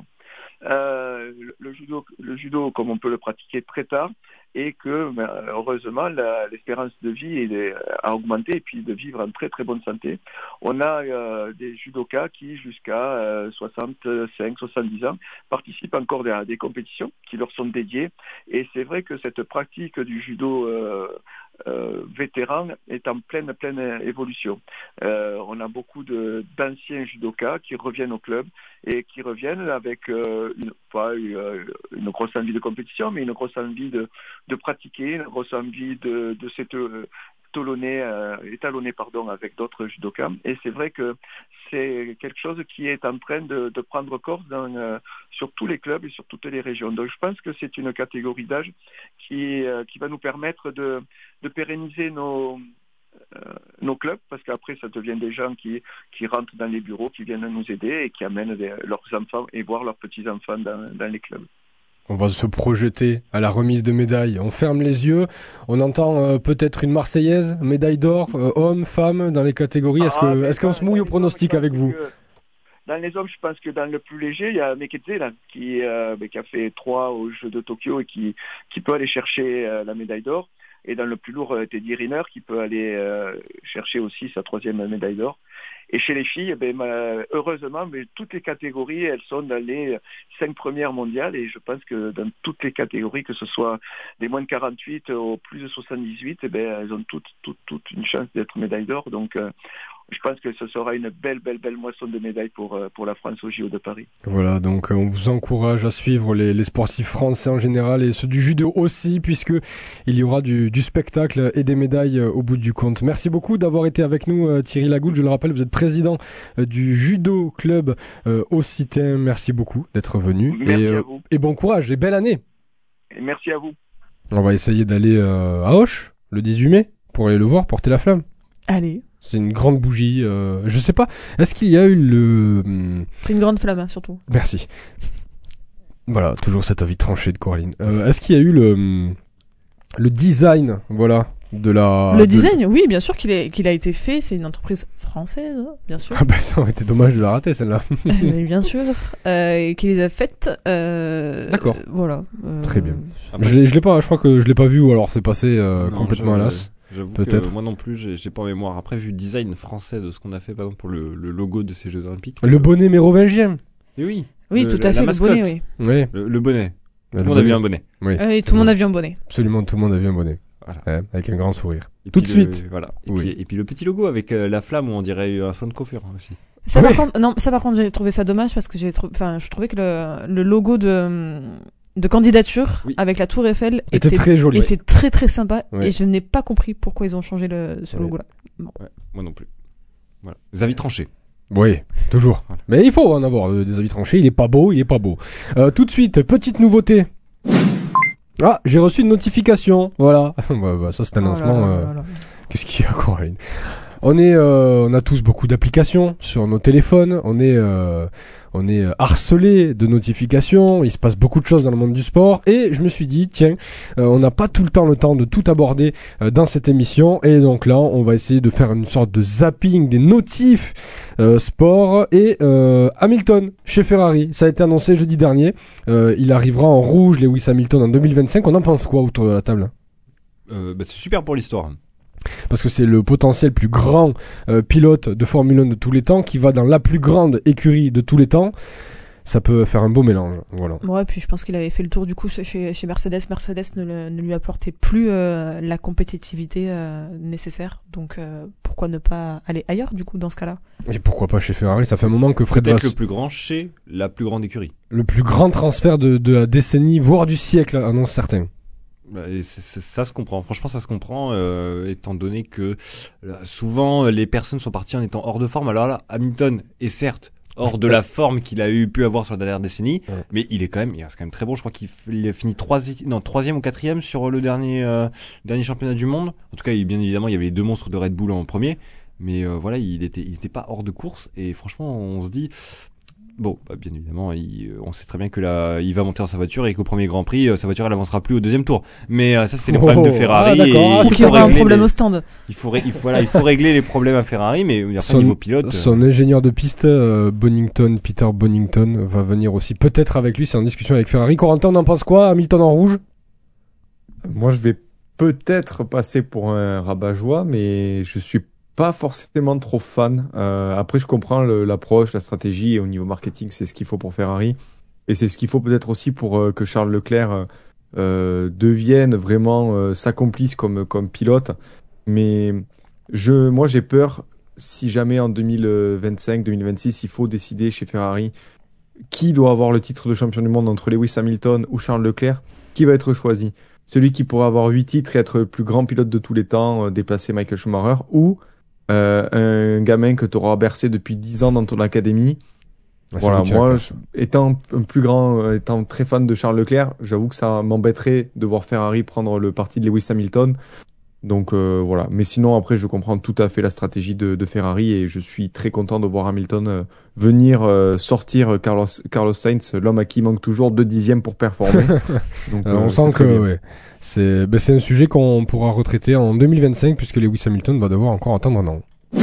[SPEAKER 7] Le judo, comme on peut le pratiquer très tard, et que heureusement l'espérance de vie a augmenté et puis de vivre en très très bonne santé. On a des judokas qui jusqu'à 65-70 ans participent encore à des compétitions qui leur sont dédiées, et c'est vrai que cette pratique du judo vétéran est en pleine évolution. On a beaucoup d'anciens judokas qui reviennent au club et qui reviennent avec pas une grosse envie de compétition, mais une grosse envie de pratiquer, une grosse envie de étalonner avec d'autres judokas. Et c'est vrai que c'est quelque chose qui est en train de prendre corps sur tous les clubs et sur toutes les régions. Donc je pense que c'est une catégorie d'âge qui va nous permettre de pérenniser nos clubs, parce qu'après ça devient des gens qui rentrent dans les bureaux, qui viennent nous aider et qui amènent leurs enfants et voir leurs petits-enfants dans les clubs.
[SPEAKER 1] On va se projeter à la remise de médailles. On ferme les yeux, on entend peut-être une Marseillaise, médaille d'or, hommes, femmes, dans les catégories. Est-ce qu'on se mouille au pronostic avec vous?
[SPEAKER 7] Dans les hommes, je pense que dans le plus léger, il y a Mekete là, qui a fait 3 aux Jeux de Tokyo et qui peut aller chercher la médaille d'or. Et dans le plus lourd, Teddy Riner qui peut aller chercher aussi sa 3e médaille d'or. Et chez les filles, heureusement, toutes les catégories, elles sont dans les 5 premières mondiales. Et je pense que dans toutes les catégories, que ce soit des moins de 48 au plus de 78, elles ont toutes une chance d'être médaille d'or. Donc, je pense que ce sera une belle moisson de médailles pour la France au JO de Paris.
[SPEAKER 1] Voilà, donc on vous encourage à suivre les sportifs français en général et ceux du judo aussi, puisque il y aura du spectacle et des médailles au bout du compte. Merci beaucoup d'avoir été avec nous, Thierry Lagoutte. Je le rappelle, vous êtes président du Judo Club Occitan. Merci beaucoup d'être venu.
[SPEAKER 7] Merci à vous.
[SPEAKER 1] Et bon courage et belle année.
[SPEAKER 7] Et merci à vous.
[SPEAKER 1] On va essayer d'aller à Auch le 18 mai pour aller le voir porter la flamme.
[SPEAKER 3] Allez.
[SPEAKER 1] C'est une grande bougie. Je sais pas. Est-ce qu'il y a eu
[SPEAKER 3] C'est une grande flamme, hein, surtout.
[SPEAKER 1] Merci. Voilà, toujours cet avis tranché de Coraline. Est-ce qu'il y a eu le design, voilà, de la...
[SPEAKER 3] Le design, oui, bien sûr qu'il a été fait. C'est une entreprise française, bien sûr.
[SPEAKER 1] Ah bah ça aurait été dommage de la rater, celle-là.
[SPEAKER 3] Mais bien sûr. Et qui les a faites.
[SPEAKER 1] D'accord.
[SPEAKER 3] Voilà.
[SPEAKER 1] Très bien. Je l'ai pas, je crois que je l'ai pas vu, ou alors c'est passé complètement à l'as.
[SPEAKER 4] J'avoue
[SPEAKER 1] peut-être.
[SPEAKER 4] Que moi non plus, j'ai pas en mémoire. Après, vu le design français de ce qu'on a fait, par exemple, pour le logo de ces Jeux Olympiques.
[SPEAKER 1] Le bonnet mérovingien.
[SPEAKER 4] Et oui.
[SPEAKER 3] Oui, tout à fait, le bonnet, oui.
[SPEAKER 1] Oui.
[SPEAKER 4] Le bonnet. Tout le monde a vu un bonnet.
[SPEAKER 1] Oui.
[SPEAKER 3] Et tout le monde a vu un bonnet.
[SPEAKER 1] Absolument, tout le monde a vu un bonnet.
[SPEAKER 4] Voilà.
[SPEAKER 1] Ouais, avec un grand sourire.
[SPEAKER 4] Et
[SPEAKER 1] tout de suite.
[SPEAKER 4] Voilà.
[SPEAKER 1] Oui.
[SPEAKER 4] Et puis le petit logo avec la flamme où on dirait un soin de coiffure aussi.
[SPEAKER 3] Ça, par contre, j'ai trouvé ça dommage parce que je trouvais que le logo de candidature avec la Tour Eiffel était
[SPEAKER 1] très joli.
[SPEAKER 3] Était très très sympa,
[SPEAKER 1] ouais.
[SPEAKER 3] Et je n'ai pas compris pourquoi ils ont changé ce logo-là. Bon.
[SPEAKER 4] Ouais, moi non plus. Voilà. Les avis tranchés.
[SPEAKER 1] Oui, toujours. Voilà. Mais il faut en avoir des avis tranchés. Il est pas beau. Tout de suite, petite nouveauté. Ah, j'ai reçu une notification. Voilà. Ça c'est un lancement. Qu'est-ce qu'il y a, Coraline? On a tous beaucoup d'applications sur nos téléphones. On est harcelé de notifications. Il se passe beaucoup de choses dans le monde du sport. Et je me suis dit, tiens, on n'a pas tout le temps de tout aborder dans cette émission. Et donc là, on va essayer de faire une sorte de zapping des notifs sport. Et Hamilton chez Ferrari, ça a été annoncé jeudi dernier. Il arrivera en rouge, Lewis Hamilton, en 2025. On en pense quoi autour de la table?
[SPEAKER 4] C'est super pour l'histoire.
[SPEAKER 1] parce que c'est le potentiel plus grand pilote de Formule 1 de tous les temps qui va dans la plus grande écurie de tous les temps. Ça peut faire un beau mélange, voilà.
[SPEAKER 3] Ouais, puis je pense qu'il avait fait le tour du coup chez Mercedes. Mercedes ne lui apportait plus la compétitivité nécessaire, donc pourquoi ne pas aller ailleurs du coup dans ce cas-là? Et
[SPEAKER 1] pourquoi pas chez Ferrari? Ça fait un moment que Fred
[SPEAKER 4] Vasseur... Peut-être le plus grand chez la plus grande écurie.
[SPEAKER 1] Le plus grand transfert de la décennie, voire du siècle, annonce certains.
[SPEAKER 4] Ça se comprend, franchement ça se comprend, étant donné que souvent les personnes sont parties en étant hors de forme. Alors là, Hamilton est certes hors de la forme qu'il a pu avoir sur la dernière décennie, mais il reste quand même très bon. Je crois qu'il a fini 3e ou 4e sur le dernier championnat du monde. En tout cas, bien évidemment, il y avait les 2 monstres de Red Bull en premier, mais voilà, il était pas hors de course. Et franchement, on se dit, bon, bien évidemment, on sait très bien que là, il va monter dans sa voiture et qu'au premier Grand Prix, sa voiture elle avancera plus au 2e tour. Mais ça, c'est les problèmes de Ferrari.
[SPEAKER 3] Ou qu'il y aura un problème au stand.
[SPEAKER 4] Il faut régler les problèmes à Ferrari, mais après, niveau pilote.
[SPEAKER 1] Son ingénieur de piste, Peter Bonington, va venir aussi peut-être avec lui. C'est en discussion avec Ferrari. Corentin, on en pense quoi? Hamilton en rouge?
[SPEAKER 2] Moi, je vais peut-être passer pour un rabat-joie, mais je suis pas forcément trop fan. Après, je comprends l'approche, la stratégie, et au niveau marketing, c'est ce qu'il faut pour Ferrari. Et c'est ce qu'il faut peut-être aussi pour que Charles Leclerc devienne vraiment, s'accomplisse comme pilote. Mais moi, j'ai peur, si jamais en 2025-2026, il faut décider chez Ferrari qui doit avoir le titre de champion du monde entre Lewis Hamilton ou Charles Leclerc, qui va être choisi? Celui qui pourra avoir 8 titres et être le plus grand pilote de tous les temps, dépasser Michael Schumacher, ou un gamin que tu auras bercé depuis 10 ans dans ton académie. Voilà, moi, étant très fan de Charles Leclerc, j'avoue que ça m'embêterait de voir Ferrari prendre le parti de Lewis Hamilton. Donc voilà. Mais sinon, après, je comprends tout à fait la stratégie de Ferrari et je suis très content de voir Hamilton venir sortir Carlos Sainz, l'homme à qui il manque toujours 2 dixièmes pour performer. Donc,
[SPEAKER 1] on sent que c'est un sujet qu'on pourra retraiter en 2025 puisque Lewis Hamilton va devoir encore attendre un an.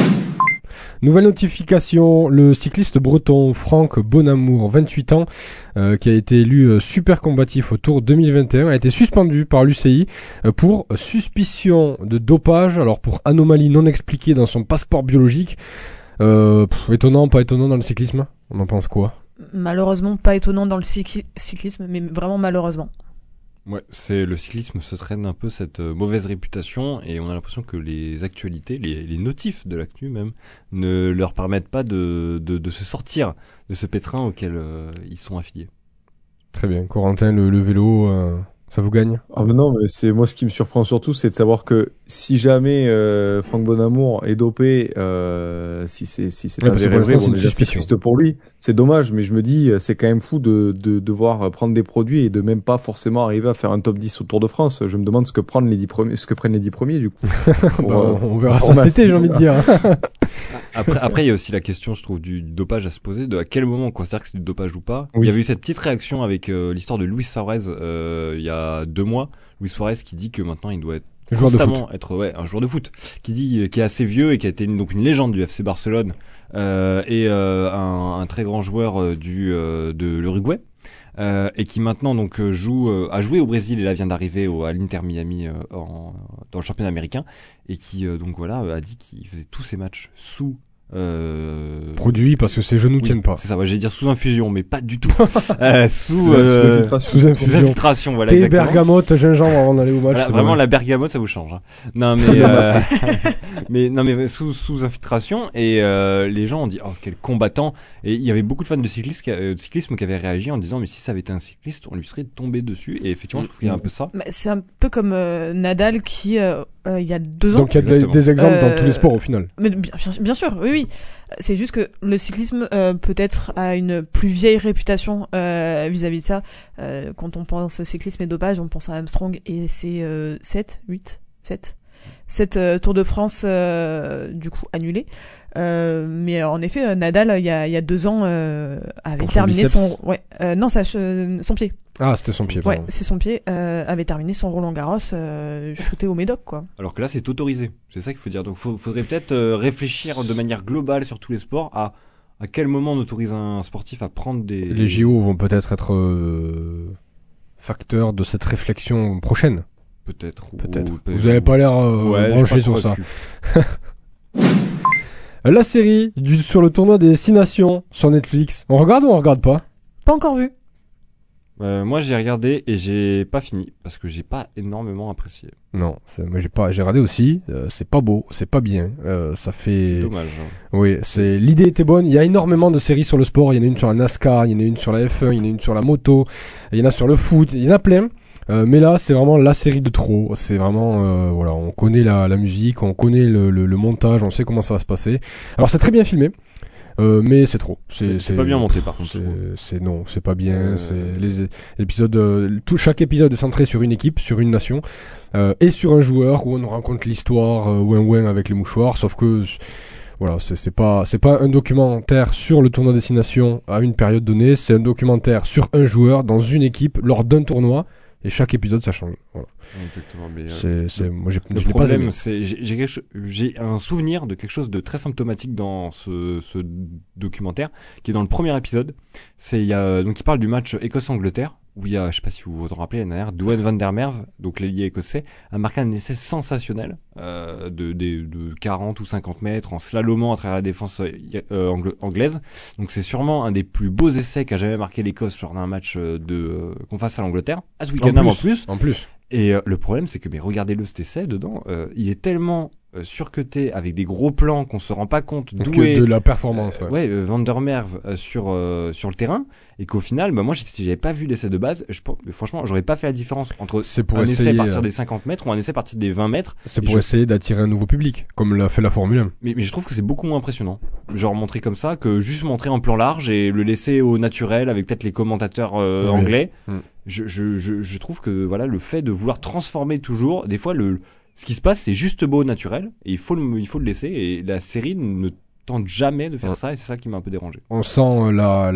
[SPEAKER 1] Nouvelle notification, le cycliste breton Franck Bonamour, 28 ans, qui a été élu super combatif au Tour 2021, a été suspendu par l'UCI pour suspicion de dopage, alors pour anomalie non expliquée dans son passeport biologique. Étonnant, pas étonnant dans le cyclisme? On en pense quoi?
[SPEAKER 3] Malheureusement, pas étonnant dans le cyclisme, mais vraiment malheureusement.
[SPEAKER 4] Ouais, le cyclisme se traîne un peu cette mauvaise réputation et on a l'impression que les actualités, les notifs de l'actu même, ne leur permettent pas de se sortir de ce pétrin auquel ils sont affiliés.
[SPEAKER 1] Très bien. Corentin, le vélo, ça vous gagne?
[SPEAKER 2] Ah mais non, mais c'est moi ce qui me surprend surtout, c'est de savoir que si jamais Franck Bonamour est dopé, si c'est avéré vrai, on est assez triste pour lui. C'est dommage, mais je me dis c'est quand même fou de devoir prendre des produits et de même pas forcément arriver à faire un top 10 au Tour de France. Je me demande ce que prennent les 10 premiers du coup.
[SPEAKER 1] On verra ça cet été, j'ai envie de dire.
[SPEAKER 4] Après il y a aussi la question, je trouve, du dopage à se poser, de à quel moment on considère que c'est du dopage ou pas.
[SPEAKER 2] Oui.
[SPEAKER 4] Il y avait eu cette petite réaction avec l'histoire de Luis Suarez il y a 2 mois. Luis Suarez qui dit que maintenant il doit être constamment être un joueur de foot, qui est assez vieux et qui a été donc une légende du FC Barcelone et un très grand joueur de l'Uruguay. Et qui maintenant donc a joué au Brésil et là vient d'arriver à l'Inter Miami dans le championnat américain et qui donc voilà a dit qu'il faisait tous ses matchs sous
[SPEAKER 1] produit parce que ses genoux tiennent pas.
[SPEAKER 4] C'est ça, j'allais dire sous infusion, mais pas du tout. sous infiltration, voilà.
[SPEAKER 1] Thé, bergamote, gingembre avant d'aller au match.
[SPEAKER 4] Voilà, vraiment, la bergamote, ça vous change. Hein. Non, mais, mais sous infiltration, et les gens ont dit, oh, quel combattant. Et il y avait beaucoup de fans de cyclisme qui avaient réagi en disant, mais si ça avait été un cycliste, on lui serait tombé dessus. Et effectivement, je trouve qu'il y a un peu ça.
[SPEAKER 3] C'est un peu comme Nadal qui, il y a 2 ans.
[SPEAKER 1] Donc il y a des exemples dans tous les sports au final.
[SPEAKER 3] Mais bien sûr, oui. C'est juste que le cyclisme peut-être a une plus vieille réputation vis-à-vis de ça. Quand on pense cyclisme et dopage, on pense à Armstrong et c'est 7 Tour de France du coup annulé. Mais en effet, Nadal il y a 2 ans avait terminé son pied.
[SPEAKER 1] Ah, c'était son pied.
[SPEAKER 3] Ouais, c'est son pied. Avait terminé son Roland-Garros shooté au médoc, quoi.
[SPEAKER 4] Alors que là, c'est autorisé. C'est ça qu'il faut dire. Donc, faudrait peut-être réfléchir de manière globale sur tous les sports à quel moment on autorise un sportif à prendre des.
[SPEAKER 1] Les JO vont peut-être être facteurs de cette réflexion prochaine.
[SPEAKER 4] Peut-être.
[SPEAKER 1] Vous avez pas l'air branché sur ça. La série sur le tournoi des 6 nations sur Netflix. On regarde ou on regarde pas ?
[SPEAKER 3] Pas encore vu.
[SPEAKER 4] Moi j'ai regardé et j'ai pas fini parce que j'ai pas énormément apprécié.
[SPEAKER 1] Non, moi j'ai regardé aussi. C'est pas beau, c'est pas bien. Ça fait.
[SPEAKER 4] C'est dommage. Hein.
[SPEAKER 1] Oui, l'idée était bonne. Il y a énormément de séries sur le sport. Il y en a une sur la NASCAR, il y en a une sur la F1, il y en a une sur la moto, il y en a sur le foot. Il y en a plein. Mais là, c'est vraiment la série de trop. C'est vraiment, voilà, on connaît la musique, on connaît le montage, on sait comment ça va se passer. Alors c'est très bien filmé. Mais c'est trop.
[SPEAKER 4] C'est pas bien monté par contre.
[SPEAKER 1] C'est pas bien. C'est les épisodes. Chaque épisode est centré sur une équipe, sur une nation, et sur un joueur où on raconte l'histoire ouin avec les mouchoirs. Sauf que voilà, c'est pas un documentaire sur le tournoi des 6 nations à une période donnée. C'est un documentaire sur un joueur dans une équipe lors d'un tournoi. Et chaque épisode, ça change. Voilà.
[SPEAKER 4] Exactement. Mais
[SPEAKER 1] moi, je
[SPEAKER 4] le
[SPEAKER 1] l'ai pas aimé.
[SPEAKER 4] J'ai un souvenir de quelque chose de très symptomatique dans ce documentaire, qui est dans le premier épisode. Donc il parle du match Écosse-Angleterre, où il y a, je sais pas si vous vous en rappelez, l'année dernière, Duane van der Merwe, donc l'ailier écossais, a marqué un essai sensationnel de 40 ou 50 mètres en slalomant à travers la défense anglaise. Donc c'est sûrement un des plus beaux essais qu'a jamais marqué l'Écosse lors d'un match qu'on fasse à l'Angleterre. À Twickenham en plus. Et le problème, c'est que, mais regardez-le, cet essai dedans, il est tellement surcuté avec des gros plans qu'on se rend pas compte d'où est
[SPEAKER 1] de la performance.
[SPEAKER 4] Van der Merwe sur le terrain, et qu'au final, moi, si j'avais pas vu l'essai de base, franchement, j'aurais pas fait la différence entre un essai à partir des 50 mètres ou un essai à partir des 20 mètres.
[SPEAKER 1] C'est pour essayer d'attirer un nouveau public, comme l'a fait la Formule 1.
[SPEAKER 4] Mais je trouve que c'est beaucoup moins impressionnant, genre montrer comme ça, que juste montrer en plan large et le laisser au naturel avec peut-être les commentateurs anglais. Je trouve que voilà, le fait de vouloir transformer toujours, des fois ce qui se passe, c'est juste beau au naturel, et il faut le laisser, et la série ne tente jamais de faire ça, et c'est ça qui m'a un peu dérangé.
[SPEAKER 1] On sent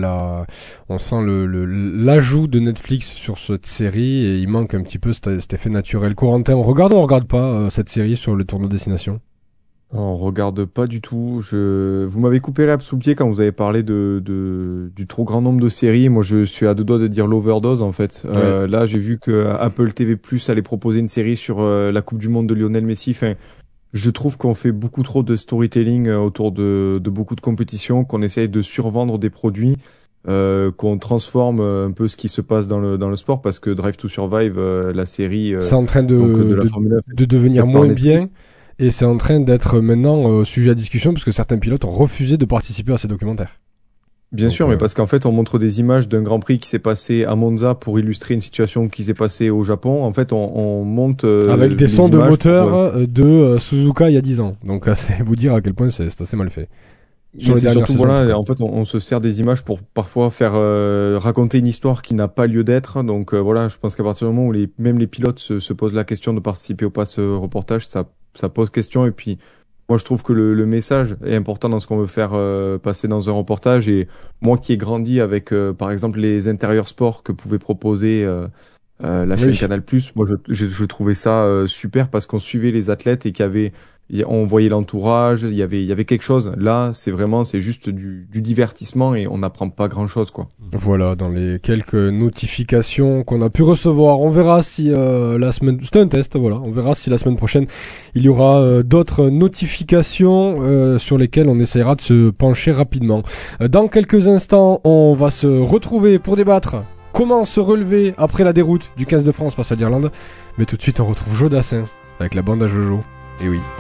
[SPEAKER 1] l'ajout de Netflix sur cette série, et il manque un petit peu cet effet naturel. Corentin, on regarde ou on regarde pas cette série sur le tournoi Destination ?
[SPEAKER 2] On regarde pas du tout. Vous m'avez coupé l'herbe sous le pied quand vous avez parlé du trop grand nombre de séries. Moi, je suis à deux doigts de dire l'overdose, en fait. Ouais. Là, j'ai vu que Apple TV+ allait proposer une série sur la Coupe du Monde de Lionel Messi. Enfin, je trouve qu'on fait beaucoup trop de storytelling autour de beaucoup de compétitions, qu'on essaye de survendre des produits, qu'on transforme un peu ce qui se passe dans le sport, parce que Drive to Survive, la série,
[SPEAKER 1] c'est en train de la Formule 1, de devenir moins bien. Et c'est en train d'être maintenant sujet à discussion, parce que certains pilotes ont refusé de participer à ces documentaires.
[SPEAKER 2] Bien sûr, mais parce qu'en fait, on montre des images d'un Grand Prix qui s'est passé à Monza pour illustrer une situation qui s'est passée au Japon. En fait, on monte
[SPEAKER 1] avec des sons de moteur de Suzuka il y a 10 ans. Donc, c'est vous dire à quel point c'est assez mal fait.
[SPEAKER 2] Mais c'est surtout, voilà, en fait, on se sert des images pour parfois faire raconter une histoire qui n'a pas lieu d'être. Donc voilà, je pense qu'à partir du moment où même les pilotes se posent la question de participer ou pas à ce reportage, ça pose question. Et puis moi, je trouve que le message est important dans ce qu'on veut faire passer dans un reportage. Et moi qui ai grandi avec par exemple les intérieurs sport que pouvait proposer la chaîne Canal+, moi je trouvais ça super, parce qu'on suivait les athlètes et on voyait l'entourage, il y avait quelque chose. Là, c'est juste du divertissement, et on n'apprend pas grand chose, quoi.
[SPEAKER 1] Voilà, dans les quelques notifications qu'on a pu recevoir, on verra si c'était un test, voilà, on verra si la semaine prochaine il y aura d'autres notifications sur lesquelles on essaiera de se pencher rapidement. Dans quelques instants, on va se retrouver pour débattre comment se relever après la déroute du 15 de France face à l'Irlande. Mais tout de suite, on retrouve Jodassin avec la bande à Jojo. Et oui.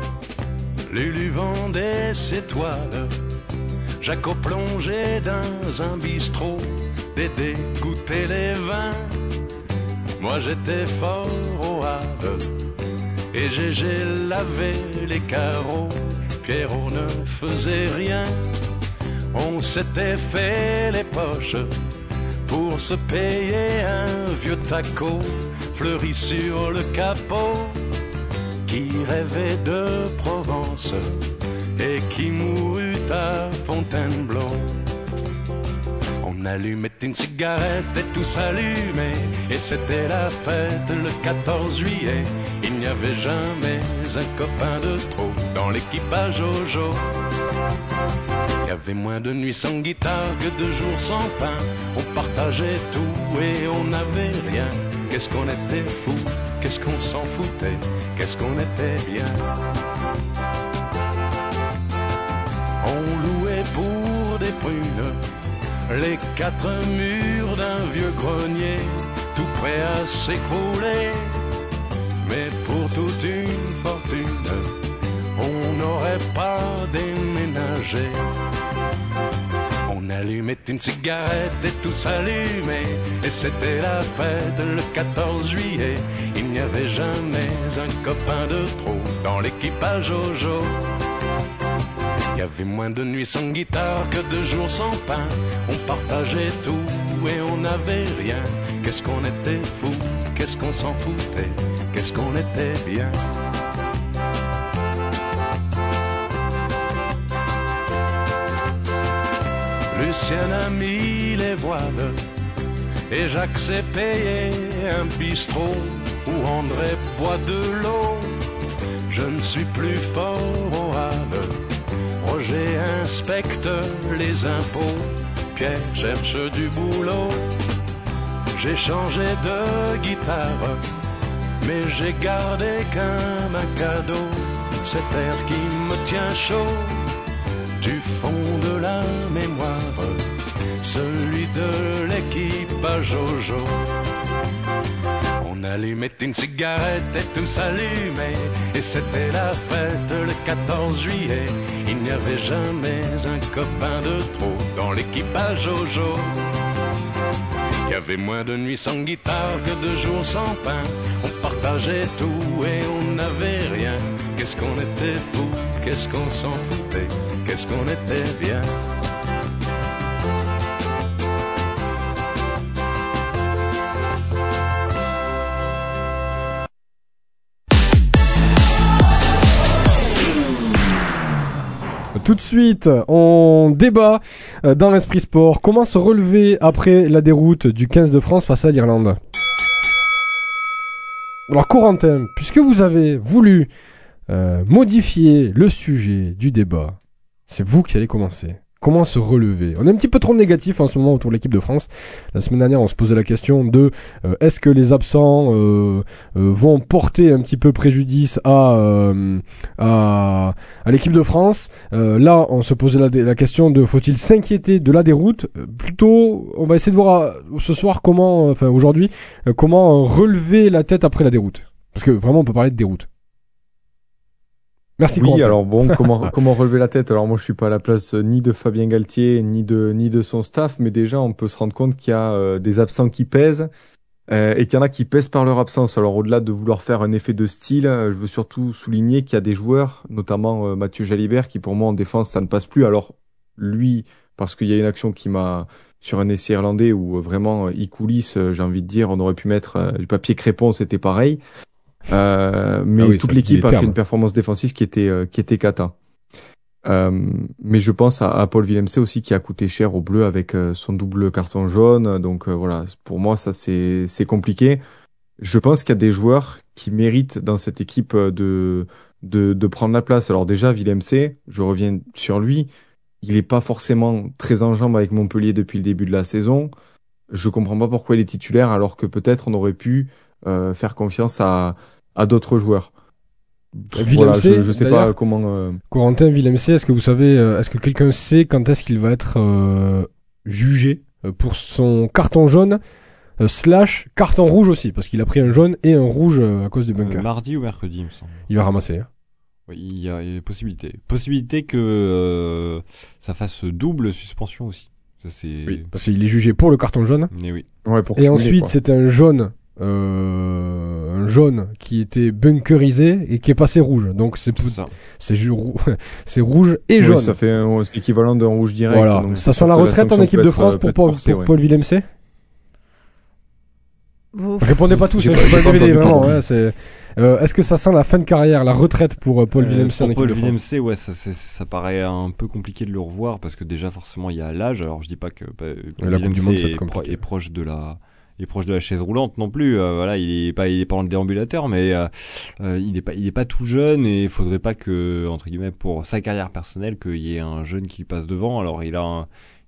[SPEAKER 8] Lulu vendait ses toiles, Jaco plongeait dans un bistrot, Dédé goûtait les vins, moi j'étais fort au Havre, et Gégé lavait les carreaux, Pierrot ne faisait rien, on s'était fait les poches pour se payer un vieux taco fleuri sur le capot, qui rêvait de Provence et qui mourut à Fontainebleau. On allumait une cigarette et tout s'allumait, et c'était la fête le 14 juillet. Il n'y avait jamais un copain de trop dans l'équipage Jojo. Il y avait moins de nuits sans guitare que de jours sans pain. On partageait tout et on n'avait rien. Qu'est-ce qu'on était fous, qu'est-ce qu'on s'en foutait, qu'est-ce qu'on était bien. On louait pour des prunes les 4 murs d'un vieux grenier, tout prêt à s'écrouler. Mais pour toute une fortune, on n'aurait pas déménagé. On allumait une cigarette et tout s'allumait, et c'était la fête le 14 juillet. Il n'y avait jamais un copain de trop dans l'équipage Jojo. Il y avait moins de nuits sans guitare que de jours sans pain. On partageait tout et on n'avait rien. Qu'est-ce qu'on était fou, qu'est-ce qu'on s'en foutait, qu'est-ce qu'on était bien. Lucien a mis les voiles et Jacques s'est payé un bistrot où André boit de l'eau. Je ne suis plus fort au hall. Roger inspecte les impôts, Pierre cherche du boulot. J'ai changé de guitare, mais j'ai gardé qu'un cadeau. Cet air qui me tient chaud du fond de la mémoire, celui de l'équipage Jojo. On allumait une cigarette et tout s'allumait, et c'était la fête le 14 juillet. Il n'y avait jamais un copain de trop dans l'équipage Jojo. Il y avait moins de nuits sans guitare que de jours sans pain. On partageait tout et on n'avait rien. Qu'est-ce qu'on était fou, qu'est-ce qu'on s'en foutait, qu'est-ce qu'on était bien.
[SPEAKER 1] Tout de suite, on débat dans l'Esprit Sport. Comment se relever après la déroute du 15 de France face à l'Irlande? Alors Corentin, puisque vous avez voulu modifier le sujet du débat, c'est vous qui allez commencer. Comment se relever? On est un petit peu trop négatif en ce moment autour de l'équipe de France. La semaine dernière, on se posait la question de est-ce que les absents vont porter un petit peu préjudice à l'équipe de France. Là, on se posait la question de faut-il s'inquiéter de la déroute? Plutôt, on va essayer de voir ce soir aujourd'hui, comment relever la tête après la déroute. Parce que vraiment, on peut parler de déroute. Merci.
[SPEAKER 2] Oui,
[SPEAKER 1] Corentin.
[SPEAKER 2] alors bon, comment relever la tête? Alors moi, je suis pas à la place ni de Fabien Galtier, ni de son staff, mais déjà, on peut se rendre compte qu'il y a des absents qui pèsent et qu'il y en a qui pèsent par leur absence. Alors au-delà de vouloir faire un effet de style, je veux surtout souligner qu'il y a des joueurs, notamment Mathieu Jalibert, qui pour moi en défense, ça ne passe plus. Alors lui, parce qu'il y a une action qui m'a sur un essai irlandais où vraiment il coulisse, j'ai envie de dire, on aurait pu mettre du papier crépon, c'était pareil. Mais oui, toute l'équipe a fait une performance défensive qui était cata. Mais je pense à Paul Villemc aussi qui a coûté cher au bleu avec son double carton jaune. Donc voilà, pour moi ça c'est compliqué. Je pense qu'il y a des joueurs qui méritent dans cette équipe de prendre la place. Alors déjà Villemc, je reviens sur lui, il est pas forcément très en jambes avec Montpellier depuis le début de la saison. Je comprends pas pourquoi il est titulaire alors que peut-être on aurait pu faire confiance à d'autres joueurs. Voilà, je sais pas comment.
[SPEAKER 1] Corentin Villemc, est-ce que vous savez, est-ce que quelqu'un sait quand est-ce qu'il va être jugé pour son carton jaune / carton rouge aussi, parce qu'il a pris un jaune et un rouge à cause du bunker.
[SPEAKER 4] Mardi ou mercredi, il me semble.
[SPEAKER 1] Il va ramasser. Hein.
[SPEAKER 4] Oui, il y a possibilité que ça fasse double suspension aussi. Ça, c'est...
[SPEAKER 1] Oui, parce qu'il est jugé pour le carton jaune.
[SPEAKER 4] Mais oui.
[SPEAKER 2] Ouais,
[SPEAKER 1] et ensuite, c'est un jaune qui était bunkerisé et qui est passé rouge. Donc c'est rouge et jaune.
[SPEAKER 2] Ça fait c'est l'équivalent d'un rouge direct.
[SPEAKER 1] Voilà. Donc ça sent la retraite en équipe de France pour Paul Villemc. Répondez pas tous, je suis pas le DVD vraiment. Ouais, est-ce que ça sent la fin de carrière, la retraite pour Paul Villemc en équipe de France?
[SPEAKER 4] Villemc, ouais, ça paraît un peu compliqué de le revoir parce que déjà forcément il y a l'âge. Alors je dis pas que
[SPEAKER 1] la Coupe du Monde
[SPEAKER 4] est proche de la chaise roulante non plus. Voilà, il est pas dans le déambulateur, mais il est pas tout jeune et il faudrait pas que entre guillemets pour sa carrière personnelle qu'il y ait un jeune qui passe devant. Alors il a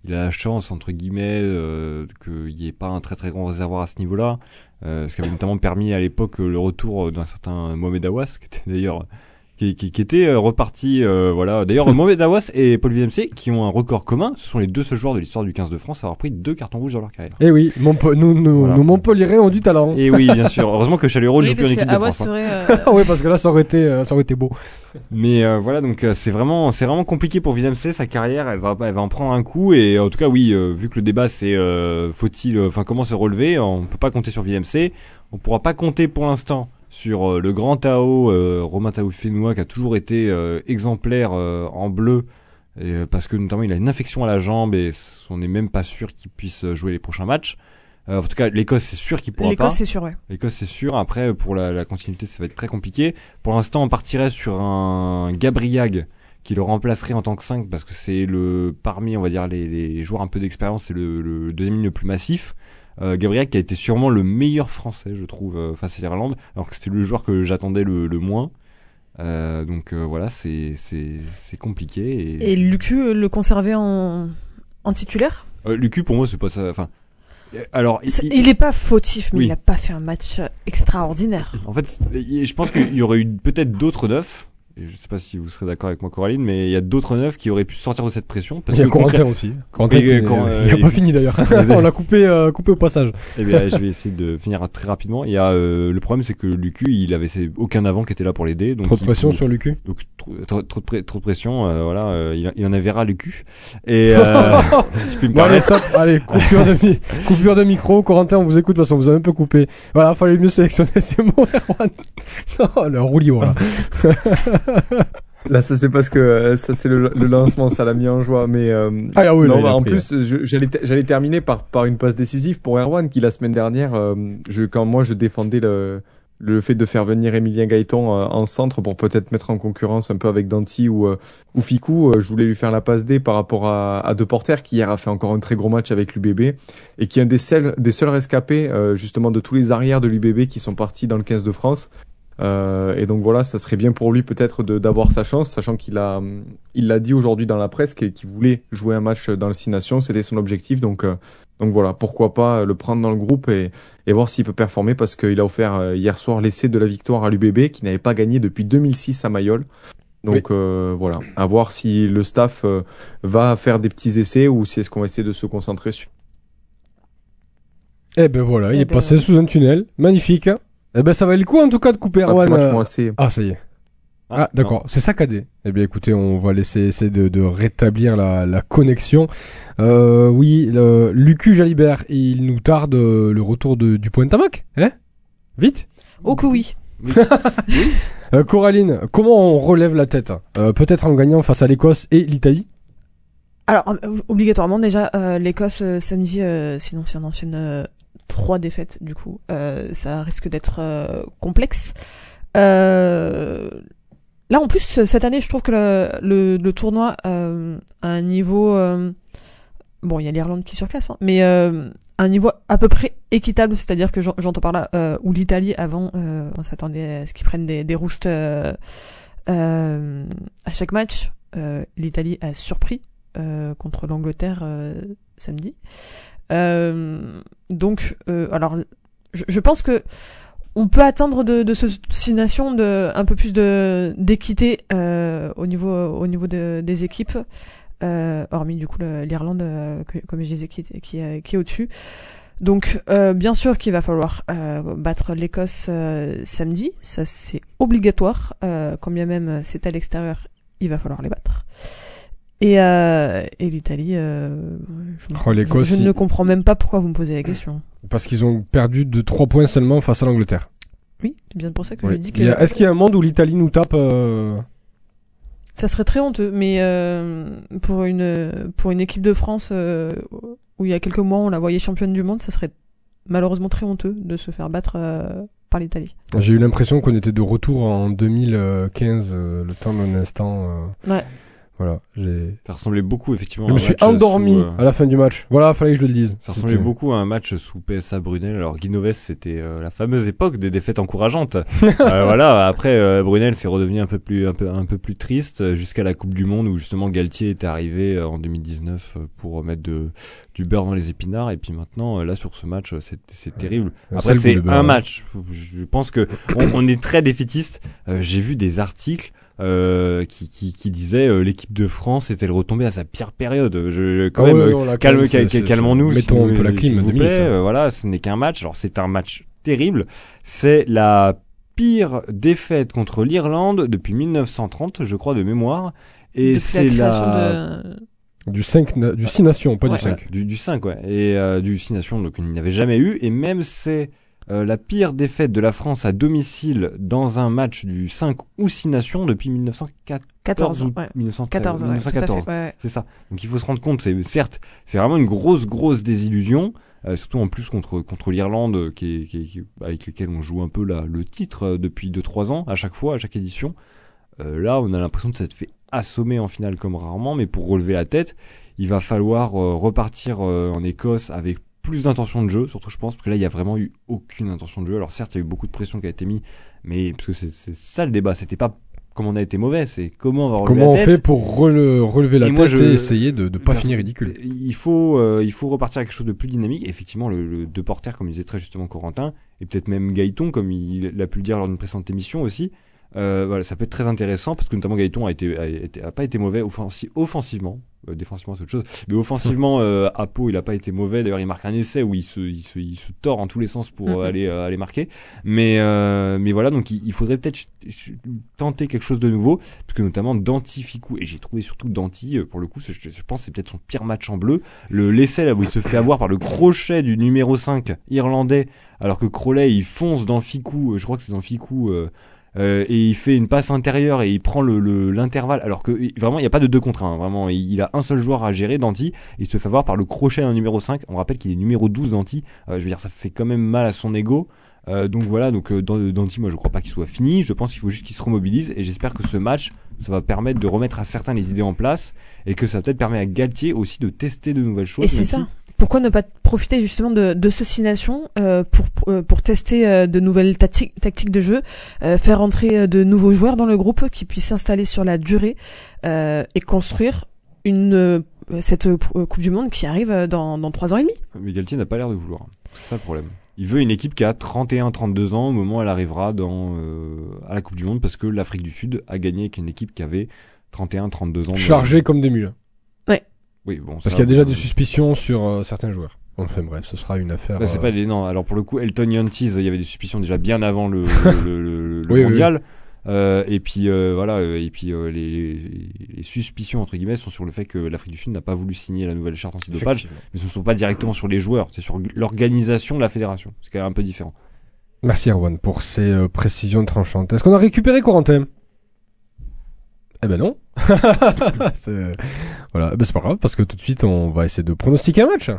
[SPEAKER 4] il a la chance entre guillemets qu'il n'y ait pas un très très grand réservoir à ce niveau-là, ce qui avait notamment permis à l'époque le retour d'un certain Mohamed Aouas, qui était d'ailleurs qui était reparti, voilà. D'ailleurs, Mohamed Aouas et Paul Villemc, qui ont un record commun, ce sont les deux seuls joueurs de l'histoire du 15 de France à avoir pris 2 cartons rouges dans leur carrière.
[SPEAKER 1] Et oui, nous Montpelliérains ont du talent.
[SPEAKER 4] Et oui, bien sûr. Heureusement que Chaleureux ne joue plus en équipe de France.
[SPEAKER 1] Oui, parce que là, ça aurait été beau.
[SPEAKER 4] Mais voilà, donc c'est vraiment compliqué pour Villemc. Sa carrière, elle va en prendre un coup. Et en tout cas, oui, vu que le débat c'est comment se relever, on peut pas compter sur Villemc. On pourra pas compter pour l'instant sur le grand Tao, Romain Taofifénois, qui a toujours été exemplaire en bleu, parce que notamment il a une infection à la jambe et on n'est même pas sûr qu'il puisse jouer les prochains matchs. En tout cas, l'Écosse, c'est sûr qu'il pourra pas.
[SPEAKER 3] L'Écosse, c'est sûr, ouais.
[SPEAKER 4] L'Écosse, c'est sûr. Après, pour la continuité, ça va être très compliqué. Pour l'instant, on partirait sur un Gabriag qui le remplacerait en tant que 5, parce que c'est parmi, on va dire, les joueurs un peu d'expérience, c'est le deuxième ligne le plus massif. Gabriel qui a été sûrement le meilleur français, je trouve, face à l'Irlande, alors que c'était le joueur que j'attendais le moins. Donc voilà, c'est compliqué.
[SPEAKER 3] Et Lucu le conserver en titulaire
[SPEAKER 4] Lucu, pour moi, c'est pas ça. Enfin, alors,
[SPEAKER 3] il est pas fautif, mais il a pas fait un match extraordinaire.
[SPEAKER 4] En fait, je pense qu'il y aurait eu peut-être d'autres neufs. Et je sais pas si vous serez d'accord avec moi, Coraline, mais il y a d'autres neufs qui auraient pu sortir de cette pression.
[SPEAKER 1] Il y a Corentin aussi. Corentin, il a pas fini d'ailleurs. On l'a coupé au passage.
[SPEAKER 4] Eh bien, je vais essayer de finir très rapidement. Il y a le problème, c'est que Lucu, il avait aucun avant qui était là pour l'aider. Donc
[SPEAKER 1] trop de pression sur Lucu.
[SPEAKER 4] Donc trop de pression. Voilà, il en avait ras Lucu. Et si puis me
[SPEAKER 1] allez, stop. Allez, coupure de micro. Corentin, on vous écoute parce qu'on vous a un peu coupé. Voilà, fallait mieux sélectionner ces mots, Erwan. Non, le roue libre là.
[SPEAKER 2] Là, ça c'est parce que ça c'est le lancement, ça l'a mis en joie. Mais
[SPEAKER 1] oui,
[SPEAKER 2] non, en plus, j'allais terminer par une passe décisive pour Erwan qui la semaine dernière, quand moi je défendais le fait de faire venir Emilien Gaëton en centre pour peut-être mettre en concurrence un peu avec Danti ou Ficou, je voulais lui faire la passe D par rapport à De Porter qui hier a fait encore un très gros match avec l'UBB et qui est un des seuls rescapés justement de tous les arrières de l'UBB qui sont partis dans le 15 de France. Et donc voilà, ça serait bien pour lui peut-être d'avoir sa chance, sachant qu'il l'a dit aujourd'hui dans la presse qu'il voulait jouer un match dans le 6 Nations, c'était son objectif. Donc voilà, pourquoi pas le prendre dans le groupe et voir s'il peut performer, parce qu'il a offert hier soir l'essai de la victoire à l'UBB qui n'avait pas gagné depuis 2006 à Mayol. Donc voilà, à voir si le staff va faire des petits essais ou si est-ce qu'on va essayer de se concentrer sur.
[SPEAKER 1] Eh ben voilà, il est passé sous un tunnel, magnifique. Eh ben ça valait le coup en tout cas de couper Erwan. Ah ça y est. Ah d'accord, c'est saccadé. Eh bien écoutez, on va essayer de rétablir la connexion. Oui, Lucu Jalibert, il nous tarde le retour du Pointamac, hein? Vite.
[SPEAKER 3] Oh que oui.
[SPEAKER 1] Coraline, comment on relève la tête? Peut-être en gagnant face à l'Écosse et l'Italie?
[SPEAKER 3] Alors obligatoirement déjà l'Écosse samedi, sinon si on enchaîne 3 défaites du coup, ça risque d'être complexe. Là en plus cette année je trouve que le tournoi a un niveau bon il y a l'Irlande qui surclasse hein, mais un niveau à peu près équitable, c'est-à-dire que j'entends par là où l'Italie avant on s'attendait à ce qu'ils prennent des roustes à chaque match. L'Italie a surpris contre l'Angleterre samedi. Donc alors je pense que on peut attendre de ce 6 Nations un peu plus d'équité au niveau des équipes, hormis du coup l'Irlande comme je disais qui est au-dessus. Donc bien sûr qu'il va falloir battre l'Écosse samedi, ça c'est obligatoire, quand bien même c'est à l'extérieur, il va falloir les battre. Et l'Italie, je ne comprends même pas pourquoi vous me posez la question.
[SPEAKER 1] Parce qu'ils ont perdu de 3 points seulement face à l'Angleterre.
[SPEAKER 3] Oui, c'est bien pour ça que je dis que...
[SPEAKER 1] Est-ce qu'il y a un monde où l'Italie nous tape
[SPEAKER 3] Ça serait très honteux, mais pour une équipe de France où il y a quelques mois on la voyait championne du monde, ça serait malheureusement très honteux de se faire battre par l'Italie.
[SPEAKER 1] J'ai eu l'impression qu'on était de retour en 2015, le temps d'un instant.
[SPEAKER 3] Ouais.
[SPEAKER 1] Voilà,
[SPEAKER 4] ressemblait beaucoup effectivement.
[SPEAKER 1] Je me suis endormi à la fin du match. Voilà, fallait que je le dise.
[SPEAKER 4] Ça ressemblait beaucoup à un match sous PSA Brunel. Alors Guinoves, c'était la fameuse époque des défaites encourageantes. Voilà. Après, Brunel s'est redevenu un peu plus triste jusqu'à la Coupe du Monde où justement Galtier était arrivé en 2019 pour mettre du beurre dans les épinards. Et puis maintenant, là sur ce match, c'est terrible. Après, c'est un match. Je pense que on est très défaitiste. J'ai vu des articles qui disait l'équipe de France était retombée à sa pire période. Calmons-nous.
[SPEAKER 1] Mettons un peu la clim.
[SPEAKER 4] Voilà, ce n'est qu'un match. Alors c'est un match terrible. C'est la pire défaite contre l'Irlande depuis 1930, je crois de mémoire. Et
[SPEAKER 3] depuis
[SPEAKER 4] c'est
[SPEAKER 1] du 6 nations, pas du 5.
[SPEAKER 4] Du 5, ouais. Et du 6 nations, donc il n'y avait jamais eu. Et même c'est la pire défaite de la France à domicile dans un match du 5 ou 6 nations depuis 1914 ou 1914.
[SPEAKER 3] Ouais.
[SPEAKER 4] C'est ça. Donc il faut se rendre compte, c'est vraiment une grosse désillusion, surtout en plus contre l'Irlande avec lesquels on joue un peu le titre depuis 2-3 ans à chaque fois, à chaque édition. Là, on a l'impression de s'être fait assommer en finale comme rarement, mais pour relever la tête, il va falloir repartir en Écosse avec plus d'intention de jeu, surtout je pense, parce que là il y a vraiment eu aucune intention de jeu. Alors certes il y a eu beaucoup de pression qui a été mise, mais parce que c'est ça le débat, c'était pas comment on a été mauvais, c'est comment on va relever la tête.
[SPEAKER 1] Comment on fait pour relever la tête et essayer de pas finir ridicule.
[SPEAKER 4] Il faut repartir à quelque chose de plus dynamique. Et effectivement le deux porteurs, comme il disait très justement Corentin, et peut-être même Gaëton, comme il a pu le dire lors d'une précédente émission aussi. Voilà, ça peut être très intéressant parce que notamment Gaëton a pas été mauvais offensivement. Défensivement c'est autre chose, mais offensivement Apo il a pas été mauvais. D'ailleurs il marque un essai où il se tord en tous les sens pour aller marquer, mais voilà, donc il faudrait peut-être tenter quelque chose de nouveau, parce que notamment Danty Ficou, et j'ai trouvé surtout Danty pour le coup, je pense que c'est peut-être son pire match en bleu, l'essai là où il se fait avoir par le crochet du numéro 5 irlandais alors que Crowley il fonce dans Ficou, je crois que c'est dans Ficou, et il fait une passe intérieure et il prend l'intervalle, alors que vraiment il n'y a pas de 2 contre 1, vraiment il a un seul joueur à gérer, Danty, il se fait avoir par le crochet d'un numéro 5. On rappelle qu'il est numéro 12 Danty, je veux dire ça fait quand même mal à son ego, donc voilà, donc Danty moi je crois pas qu'il soit fini, je pense qu'il faut juste qu'il se remobilise, et j'espère que ce match ça va permettre de remettre à certains les idées en place, et que ça va peut-être permettre à Galtier aussi de tester de nouvelles choses.
[SPEAKER 3] Et c'est ça. Pourquoi ne pas profiter justement de ce 6 nations pour tester de nouvelles tactiques de jeu, faire entrer de nouveaux joueurs dans le groupe qui puissent s'installer sur la durée et construire cette Coupe du Monde qui arrive dans 3 ans et demi.
[SPEAKER 4] Mais Galtier n'a pas l'air de vouloir. C'est ça le problème. Il veut une équipe qui a 31-32 ans au moment où elle arrivera à la Coupe du Monde, parce que l'Afrique du Sud a gagné avec une équipe qui avait 31-32 ans.
[SPEAKER 1] Chargée comme des mules.
[SPEAKER 4] Oui, bon,
[SPEAKER 1] parce qu'il y a déjà des suspicions sur certains joueurs. Enfin bref, ce sera une affaire.
[SPEAKER 4] C'est pas non. Alors pour le coup, Elton Yantis, il y avait des suspicions déjà bien avant le mondial. Oui. Et puis voilà. Et puis les suspicions entre guillemets sont sur le fait que l'Afrique du Sud n'a pas voulu signer la nouvelle charte antidopage, mais ce ne sont pas directement sur les joueurs, c'est sur l'organisation de la fédération. C'est quand même un peu différent.
[SPEAKER 1] Merci Erwan pour ces précisions tranchantes. Est-ce qu'on a récupéré Corentin ? Eh ben non. Voilà, ben c'est pas grave, parce que tout de suite on va essayer de pronostiquer un match.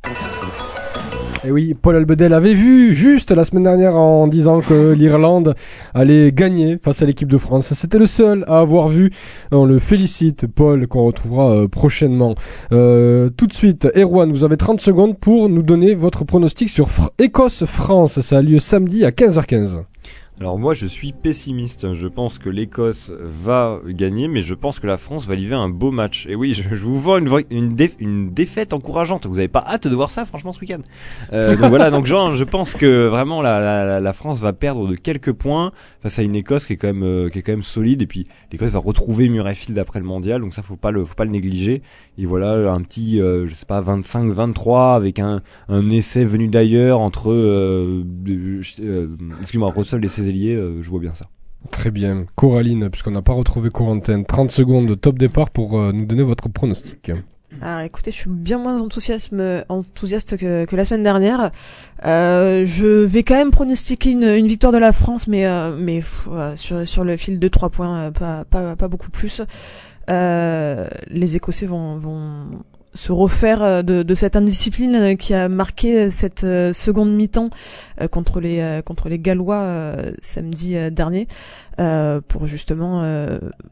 [SPEAKER 1] Et oui, Paul Albedel avait vu juste la semaine dernière en disant que l'Irlande allait gagner face à l'équipe de France. C'était le seul à avoir vu. On le félicite, Paul, qu'on retrouvera prochainement. Tout de suite, Erwan, vous avez 30 secondes pour nous donner votre pronostic sur Écosse-France. Ça a lieu samedi à 15h15.
[SPEAKER 4] Alors moi je suis pessimiste, je pense que l'Écosse va gagner, mais je pense que la France va livrer un beau match. Et oui, je vous vends une défaite encourageante. Vous avez pas hâte de voir ça franchement ce week-end. Donc voilà, donc genre je pense que vraiment la France va perdre de quelques points face à une Écosse qui est quand même solide, et puis l'Écosse va retrouver Murrayfield après le mondial, donc ça faut pas le négliger. Et voilà un petit je sais pas 25-23 avec un essai venu d'ailleurs entre excuse-moi, Russell et ses ailiers, je vois bien ça.
[SPEAKER 1] Très bien. Coraline, puisqu'on n'a pas retrouvé Corentin, 30 secondes de top départ pour nous donner votre pronostic.
[SPEAKER 3] Alors écoutez, je suis bien moins enthousiaste que la semaine dernière. Je vais quand même pronostiquer une victoire de la France, mais sur le fil de 3 points, pas beaucoup plus. Les Écossais vont se refaire de cette indiscipline qui a marqué cette seconde mi-temps contre les Gallois samedi dernier, pour justement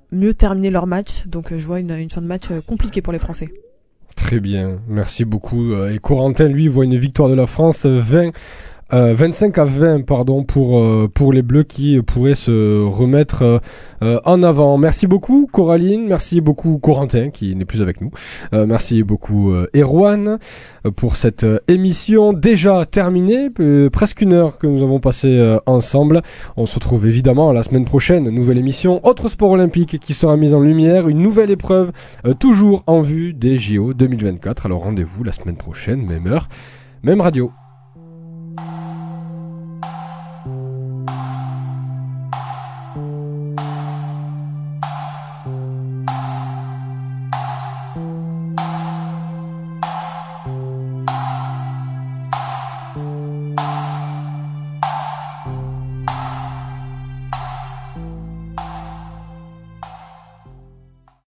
[SPEAKER 3] mieux terminer leur match. Donc je vois une fin de match compliquée pour les Français.
[SPEAKER 1] Très bien, merci beaucoup. Et Corentin, lui, voit une victoire de la France 25-20 pour les Bleus qui pourraient se remettre en avant. Merci beaucoup Coraline, merci beaucoup Corentin qui n'est plus avec nous. Merci beaucoup Erwan pour cette émission déjà terminée, presque une heure que nous avons passé ensemble. On se retrouve évidemment la semaine prochaine, nouvelle émission Autre sport olympique qui sera mise en lumière, une nouvelle épreuve toujours en vue des JO 2024. Alors rendez-vous la semaine prochaine, même heure, même radio.